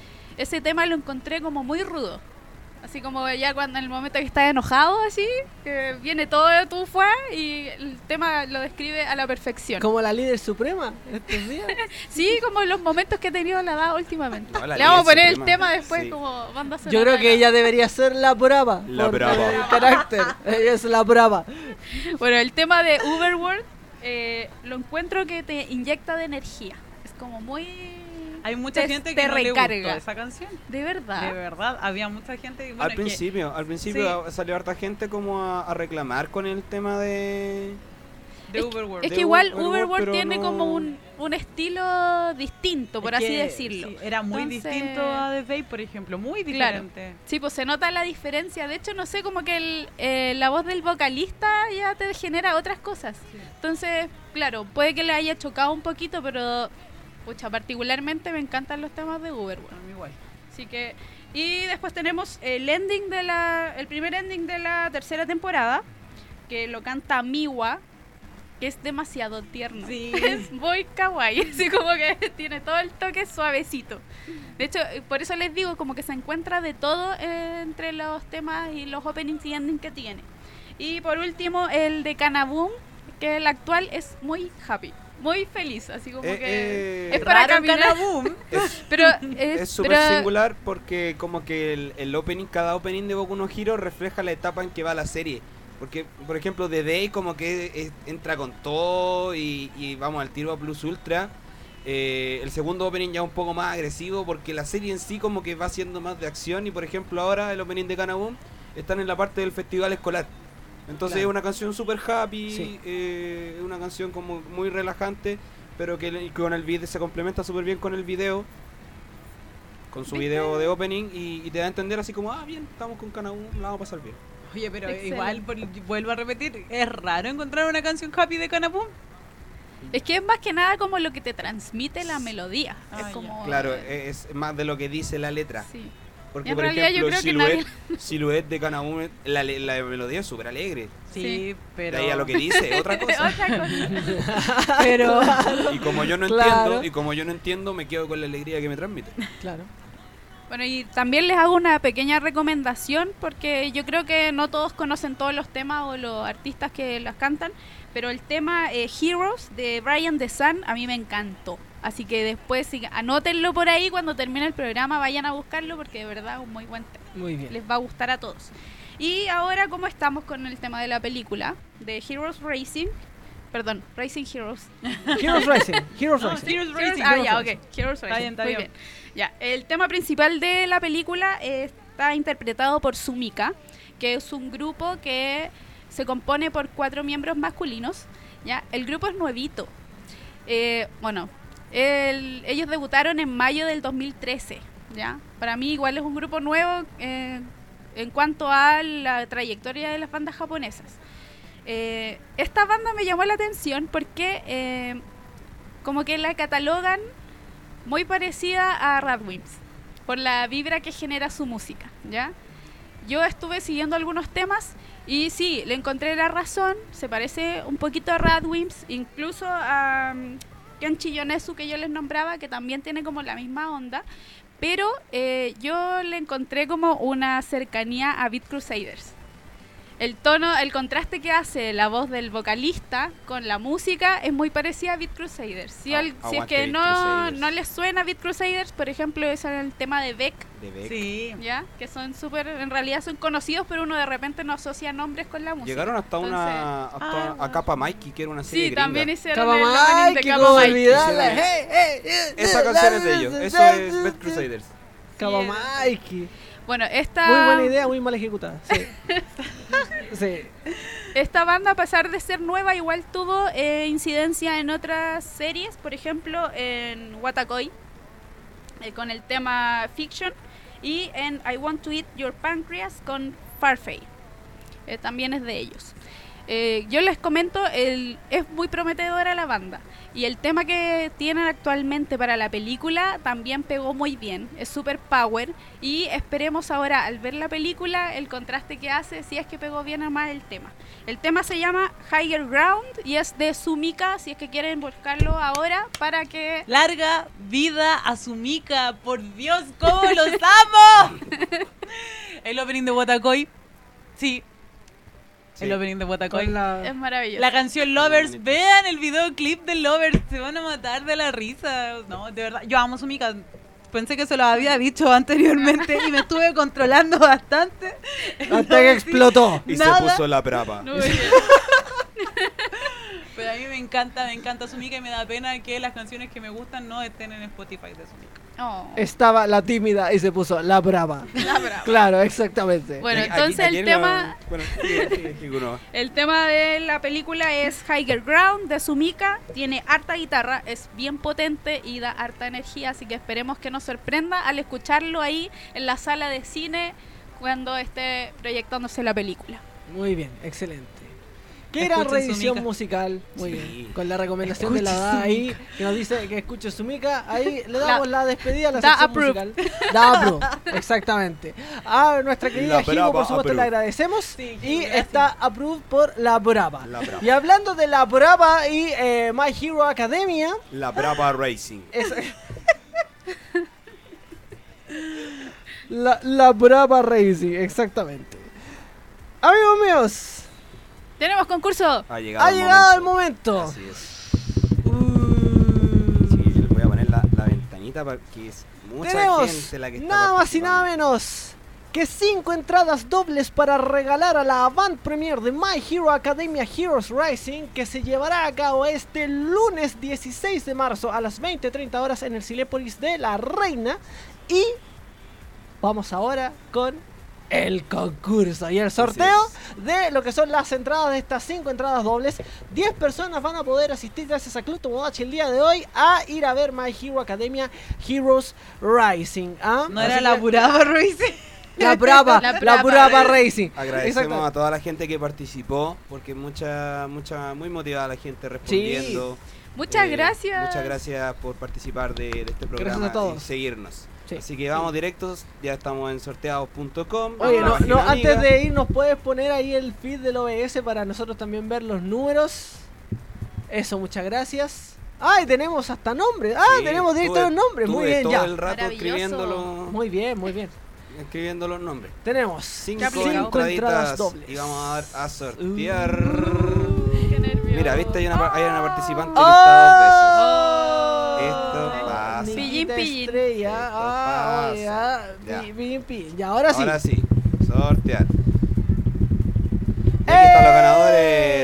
Ese tema lo encontré como muy rudo. Así como ya cuando en el momento que estás enojado, así, que viene todo de tu fue y el tema lo describe a la perfección. Como la líder suprema estos días. Sí, como los momentos que he tenido la edad últimamente. No, la Le vamos a líder poner el suprema. tema después Sí. como banda sonora. Yo creo que de la- ella debería ser la brava. La por brava. el carácter. Ella es la brava. Bueno, el tema de Uberworld eh, lo encuentro que te inyecta de energía. Es como muy... Hay mucha te- gente te que no le recarga. gustó esa canción. De verdad. De verdad, había mucha gente. Bueno, al que- principio, al principio salió harta gente como a, a reclamar con el tema de... de Es- Uberworld. Es de que igual Uberworld, Uberworld pero tiene no- como un, un estilo distinto, por Es así que, decirlo. sí, era muy Entonces- distinto a The Vape, por ejemplo. Muy Claro. diferente. Sí, pues se nota la diferencia. De hecho, no sé, como que el, eh, la voz del vocalista ya te genera otras cosas. Entonces, claro, puede que le haya chocado un poquito, pero, pucha, particularmente me encantan los temas de Uberworld. A mí igual. Así que, y después tenemos el ending de la, el primer ending de la tercera temporada, que lo canta Miwa, que es demasiado tierno. Sí. Es muy kawaii, así como que tiene todo el toque suavecito. De hecho, eh, por eso les digo, como que se encuentra de todo eh, entre los temas y los openings y endings que tiene. Y por último, el de Kanaboom, que el actual es muy happy, muy feliz, así como Eh, que eh, es para Raro caminar. Kanaboom. Es Pero es es súper pero- singular porque como que el, el opening, cada opening de Boku no Hero refleja la etapa en que va la serie. Porque, por ejemplo, The Day como que es- entra con todo y, y vamos al tiro a Plus Ultra. Eh, el segundo opening ya un poco más agresivo porque la serie en sí como que va siendo más de acción. Y por ejemplo ahora el opening de Kanaboom están en la parte del festival escolar. Entonces Claro. es una canción super happy, Sí. eh, es una canción como muy relajante, pero que le- con el video se complementa súper bien con el video, con su ¿Viste? video de opening y, y te da a entender así como, ah, bien, estamos con Kanaboom, la vamos a pasar bien. Oye, pero Excelente. igual, por- vuelvo a repetir, es raro encontrar una canción happy de Kanaboom. Es que es más que nada como lo que te transmite la melodía. Ah, es ya. como, Claro, eh, es más de lo que dice la letra. sí. Porque En por realidad yo ejemplo, creo que Silhouette, Silhouette de Kanaboom, la, le- la melodía es súper alegre. Sí, Sí. pero. De ahí a lo que dice, otra cosa. Otra cosa. Pero. Y como yo no Claro. entiendo, y como yo no entiendo, me quedo con la alegría que me transmite. Claro. Bueno, y también les hago una pequeña recomendación porque yo creo que no todos conocen todos los temas o los artistas que las cantan, pero el tema eh, Heroes de Brian The Sun a mí me encantó. Así que después sí, anótenlo por ahí cuando termine el programa, vayan a buscarlo porque de verdad es un muy buen tema. Muy bien. Les va a gustar a todos. Y ahora, como estamos con el tema de la película de Heroes Racing, perdón, Racing Heroes. Heroes Rising. Heroes No, Rising. Heroes Racing. Ah, Heroes ya, Racing. ok. Heroes Racing. bien, está Muy bien. Ya, el tema principal de la película está interpretado por Sumika, que es un grupo que se compone por cuatro miembros masculinos. Ya, el grupo es nuevito. Eh, bueno, el- ellos debutaron en mayo del dos mil trece. Ya, para mí igual es un grupo nuevo eh, en cuanto a la trayectoria de las bandas japonesas. Eh, esta banda me llamó la atención porque eh, como que la catalogan muy parecida a Radwimps por la vibra que genera su música, ¿ya? Yo estuve siguiendo algunos temas y sí, le encontré la razón, se parece un poquito a Radwimps, incluso a um, Kenshi Yonezu que yo les nombraba, que también tiene como la misma onda, pero eh, yo le encontré como una cercanía a Beat Crusaders. El tono, el contraste que hace la voz del vocalista con la música es muy parecida a Beat Crusaders. Si, Ah, al- si es aguante que Beat no, Crusaders. no les suena Beat Crusaders, por ejemplo, es el tema de Beck, De Beck. Sí. ¿ya? Que son súper, en realidad son conocidos, pero uno de repente no asocia nombres con la música. Llegaron hasta una Entonces, hasta Ah, a Capa Mikey, que era una serie sí, gringa. también hicieron Capa el opening de Mikey, Capa cómo Mikey. olvidarla. Hicieron- Hey, hey, hey, Esa canción es de ellos. Eso es Bad Crusaders. Capa Sí, Mikey. Bueno, esta... Muy buena idea, muy mal ejecutada. Sí. Sí. Esta banda, a pesar de ser nueva, igual tuvo eh, incidencia en otras series, por ejemplo en Watakoi, eh, con el tema Fiction, y en I Want to Eat Your Pancreas con Farfey. Eh, también es de ellos. Eh, yo les comento, el, es muy prometedora la banda. Y el tema que tienen actualmente para la película también pegó muy bien. Es super power. Y esperemos ahora, al ver la película, el contraste que hace, si es que pegó bien o mal el tema. El tema se llama Higher Ground y es de Sumika, si es que quieren buscarlo ahora, para que... Larga vida a Sumika. Por Dios, cómo los amo. El opening de Watakoi. Sí. Sí. El opening de Watakoi. Con La... la... Es maravilloso. canción Lovers. Vean el videoclip de Lovers. Se van a matar de la risa. No, de verdad. Yo amo Sumika. Pensé que se lo había dicho anteriormente y me estuve controlando bastante. Hasta que explotó. Y Nada. se puso la brava. Muy bien. Pero a mí me encanta, me encanta Sumika y me da pena que las canciones que me gustan no estén en Spotify de Sumika. Oh, Estaba la tímida y se puso la brava. la brava. Claro, exactamente. Bueno, Aquí- entonces aquí el en tema... la- Bueno, sigue, sigue, sigue uno. El tema de la película es Higher Ground de Sumika, tiene harta guitarra, es bien potente y da harta energía, así que esperemos que nos sorprenda al escucharlo ahí en la sala de cine cuando esté proyectándose la película. Muy bien, excelente. Qué gran Escuchen reedición Sumika. musical. Muy Sí. bien. Con la recomendación de la Escuchen D A ahí, que nos dice que escuche Sumika. Ahí le La- damos la, despedida a la Da sección approve. musical. Da approve. Exactamente. A nuestra querida La Higo, brava por supuesto, le approve. agradecemos. Sí, y gracias. está approved por la brava. La brava. Y hablando de la brava y eh, My Hero Academia. La Brava Racing. Es... la, la brava Racing, exactamente. Amigos míos. ¡Tenemos concurso! Ha llegado, Ha el, llegado el momento. momento. Así es. Sí, les voy a poner la, la ventanita porque es mucha Tenemos gente la que está nada más y nada participando. menos que cinco entradas dobles para regalar a la avant premiere de My Hero Academia Heroes Rising, que se llevará a cabo este lunes dieciséis de marzo a las veinte treinta horas en el Cinépolis de La Reina. Y vamos ahora con el concurso y el sorteo de lo que son las entradas de estas cinco entradas dobles. diez personas van a poder asistir gracias a Club Tomodachi el día de hoy a ir a ver My Hero Academia Heroes Rising. ¿Ah? No Así era la que- Brava Racing. La Brava, La la Brava Brava Racing. Agradecemos Exacto. a toda la gente que participó porque mucha, mucha, muy motivada la gente respondiendo. Muchas Eh, gracias. Muchas gracias por participar de, de este programa a todos. y seguirnos. Sí. Así que vamos directos, ya estamos en sorteados punto com. Oye, la no, página no, amiga. antes de ir, ¿nos puedes poner ahí el feed del O B S para nosotros también ver los números? Eso, muchas gracias. ¡Ay, tenemos hasta nombres! ¡Ah, Sí, tenemos directo tuve- los nombres! Muy tuve bien, todo ya. el rato Maravilloso. escribiéndolo, Muy bien, muy bien. escribiendo los nombres. Tenemos Cinco, Qué aplicado. cinco entradas entraditas dobles. y vamos a dar a sortear. Qué nervio. Mira, viste, hay una, hay una participante ¡Oh! lista dos veces. Esto pasa. Pillín, Niquita pillín. Estrella. Esto Ah, oye, pasa. ah, Ya. pi- pillín, pillín. Y ahora sí. Ahora sí, sortear. Y aquí están los ganadores. Tenemos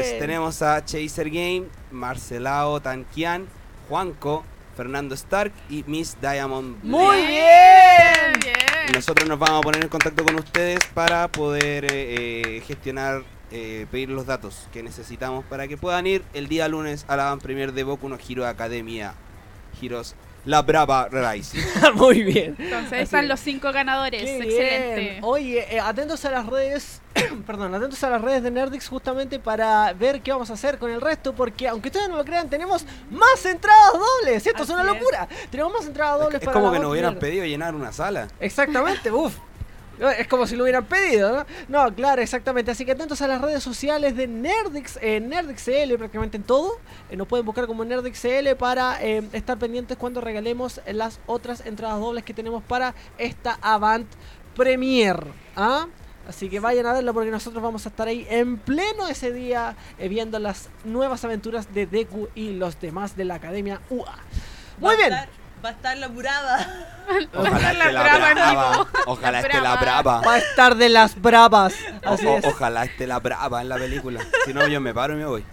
tenemos a Chaser Game, Marcelao Tanquian, Juanco, Fernando Stark y Miss Diamond. ¡Muy bien! Y Bien. nosotros nos vamos a poner en contacto con ustedes para poder eh, eh, gestionar, eh, pedir los datos que necesitamos para que puedan ir el día lunes a la van premier de Boku no Hero Academia Heroes La Brava Rising. Muy bien. Entonces Así están es. los cinco ganadores. Qué Excelente. bien. Oye, eh, atentos a las redes, perdón, atentos a las redes de Nerdix justamente para ver qué vamos a hacer con el resto, porque aunque ustedes no lo crean, tenemos más entradas dobles. Esto es una Así es. locura. Tenemos más entradas dobles Es para como la que nos Van hubieran Premier. pedido llenar una sala. Exactamente, uff. Es como si lo hubieran pedido, ¿no? No, claro, exactamente. Así que atentos a las redes sociales de Nerdix, eh, NerdixCL prácticamente en todo. Eh, nos pueden buscar como NerdixCL para eh, estar pendientes cuando regalemos las otras entradas dobles que tenemos para esta Avant Premier. ¿Ah? Así que vayan a verlo porque nosotros vamos a estar ahí en pleno ese día eh, viendo las nuevas aventuras de Deku y los demás de la Academia U A. Muy Va a bien. estar- va a estar la burada. Ojalá La esté la brava en brava. vivo. Ojalá La esté la brava. brava. Va a estar de las bravas. Así O- es. ojalá esté la brava en la película. Si no, yo me paro y me voy.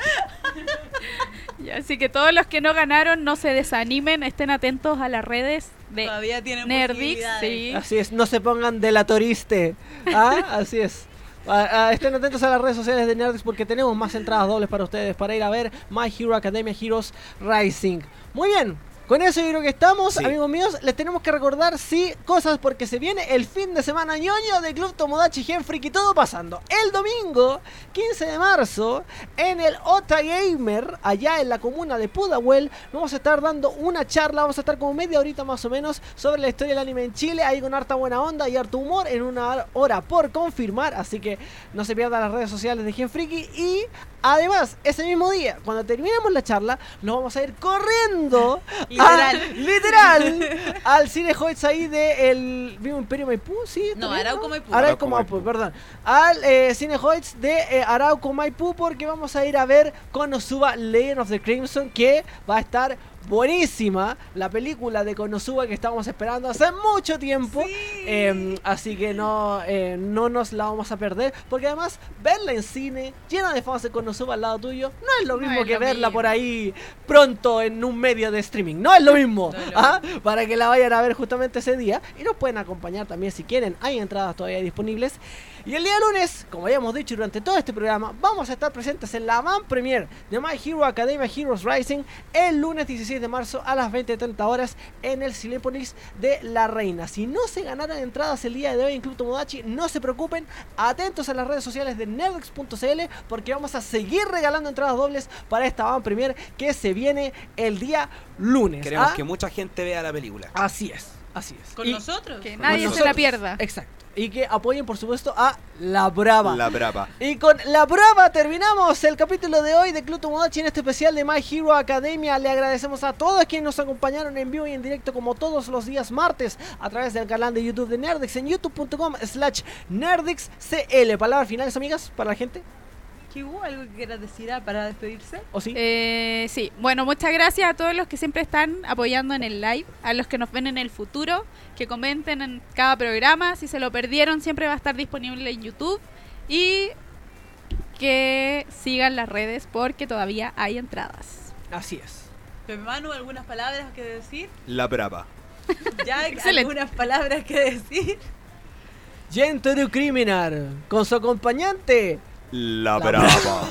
Ya, así que todos los que no ganaron no se desanimen, estén atentos a las redes de Todavía tienen Nerdix. posibilidades. Sí. Así es, no se pongan de la toriste. ¿Ah? Así es. Ah, ah, estén atentos a las redes sociales de Nerdix porque tenemos más entradas dobles para ustedes para ir a ver My Hero Academia Heroes Rising. Muy bien. Con eso yo creo que estamos, Sí. amigos míos. Les tenemos que recordar, sí, cosas porque se viene el fin de semana ñoño de Club Tomodachi Gen Freak y todo pasando. El domingo, quince de marzo, en el Ota Gamer, allá en la comuna de Pudahuel, vamos a estar dando una charla, vamos a estar como media horita más o menos, sobre la historia del anime en Chile, ahí con harta buena onda y harto humor, en una hora por confirmar, así que no se pierdan las redes sociales de Gen Freaky. Y además, ese mismo día, cuando terminemos la charla, nos vamos a ir corriendo Literal. a- literal al Cine Hoyts ahí de el Vivo Imperio Maipú, sí. ¿está No, bien, Arauco Maipú. Arauco Arauco Maipú, Maipú. perdón. Al eh, Cine Hoyts de eh, Arauco Maipú, porque vamos a ir a ver Konosuba Legend of the Crimson, que va a estar buenísima, la película de Konosuba que estábamos esperando hace mucho tiempo. Sí. Eh, así que no, eh, no nos la vamos a perder, porque además verla en cine, llena de fans de Konosuba al lado tuyo, no es lo No mismo es que lo verla mismo. por ahí pronto en un medio de streaming, no es lo mismo. No es lo ¿Ah? Para que la vayan a ver justamente ese día y nos pueden acompañar también si quieren, hay entradas todavía disponibles. Y el día lunes, como habíamos dicho durante todo este programa, vamos a estar presentes en la Van Premier de My Hero Academia Heroes Rising el lunes dieciséis de marzo a las veinte treinta horas en el Cinépolis de La Reina. Si no se ganaron entradas el día de hoy en Club Tomodachi, no se preocupen, atentos a las redes sociales de nerdix punto c l porque vamos a seguir regalando entradas dobles para esta Van Premier que se viene el día lunes. Queremos ¿Ah? que mucha gente vea la película. Así es, así es. Con Y- nosotros. Que con nadie se nosotros. la pierda. Exacto. Y que apoyen, por supuesto, a La Brava. La brava. Y con La Brava terminamos el capítulo de hoy de Club Tomodachi en este especial de My Hero Academia. Le agradecemos a todos quienes nos acompañaron en vivo y en directo como todos los días martes a través del canal de YouTube de Nerdix en youtube punto com slash nerdixcl. Palabras finales, amigas, para la gente. ¿Qué hubo? ¿Algo que quieras decir ah, para despedirse? ¿O sí? Eh, sí, bueno, muchas gracias a todos los que siempre están apoyando en el live, a los que nos ven en el futuro, que comenten en cada programa, si se lo perdieron siempre va a estar disponible en YouTube y que sigan las redes porque todavía hay entradas. Así es. Pepe Manu, ¿algunas palabras que decir? La brava. Ya, Excelente. ¿algunas palabras que decir? Gentleman Criminal con su acompañante. La La brava.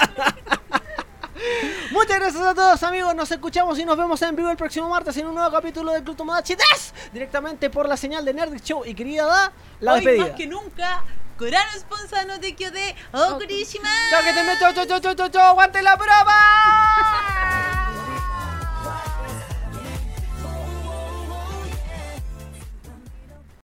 Muchas gracias a todos, amigos. Nos escuchamos y nos vemos en vivo el próximo martes en un nuevo capítulo de Club Tomodachi Des, directamente por la señal de Nerdix Show. Y querida Da, la Hoy despedida. más que nunca, Corano Sponsano de Kyode, Okurishima. Chao, que te me chao, chao, chao, chao, chao, chao, aguante la brava.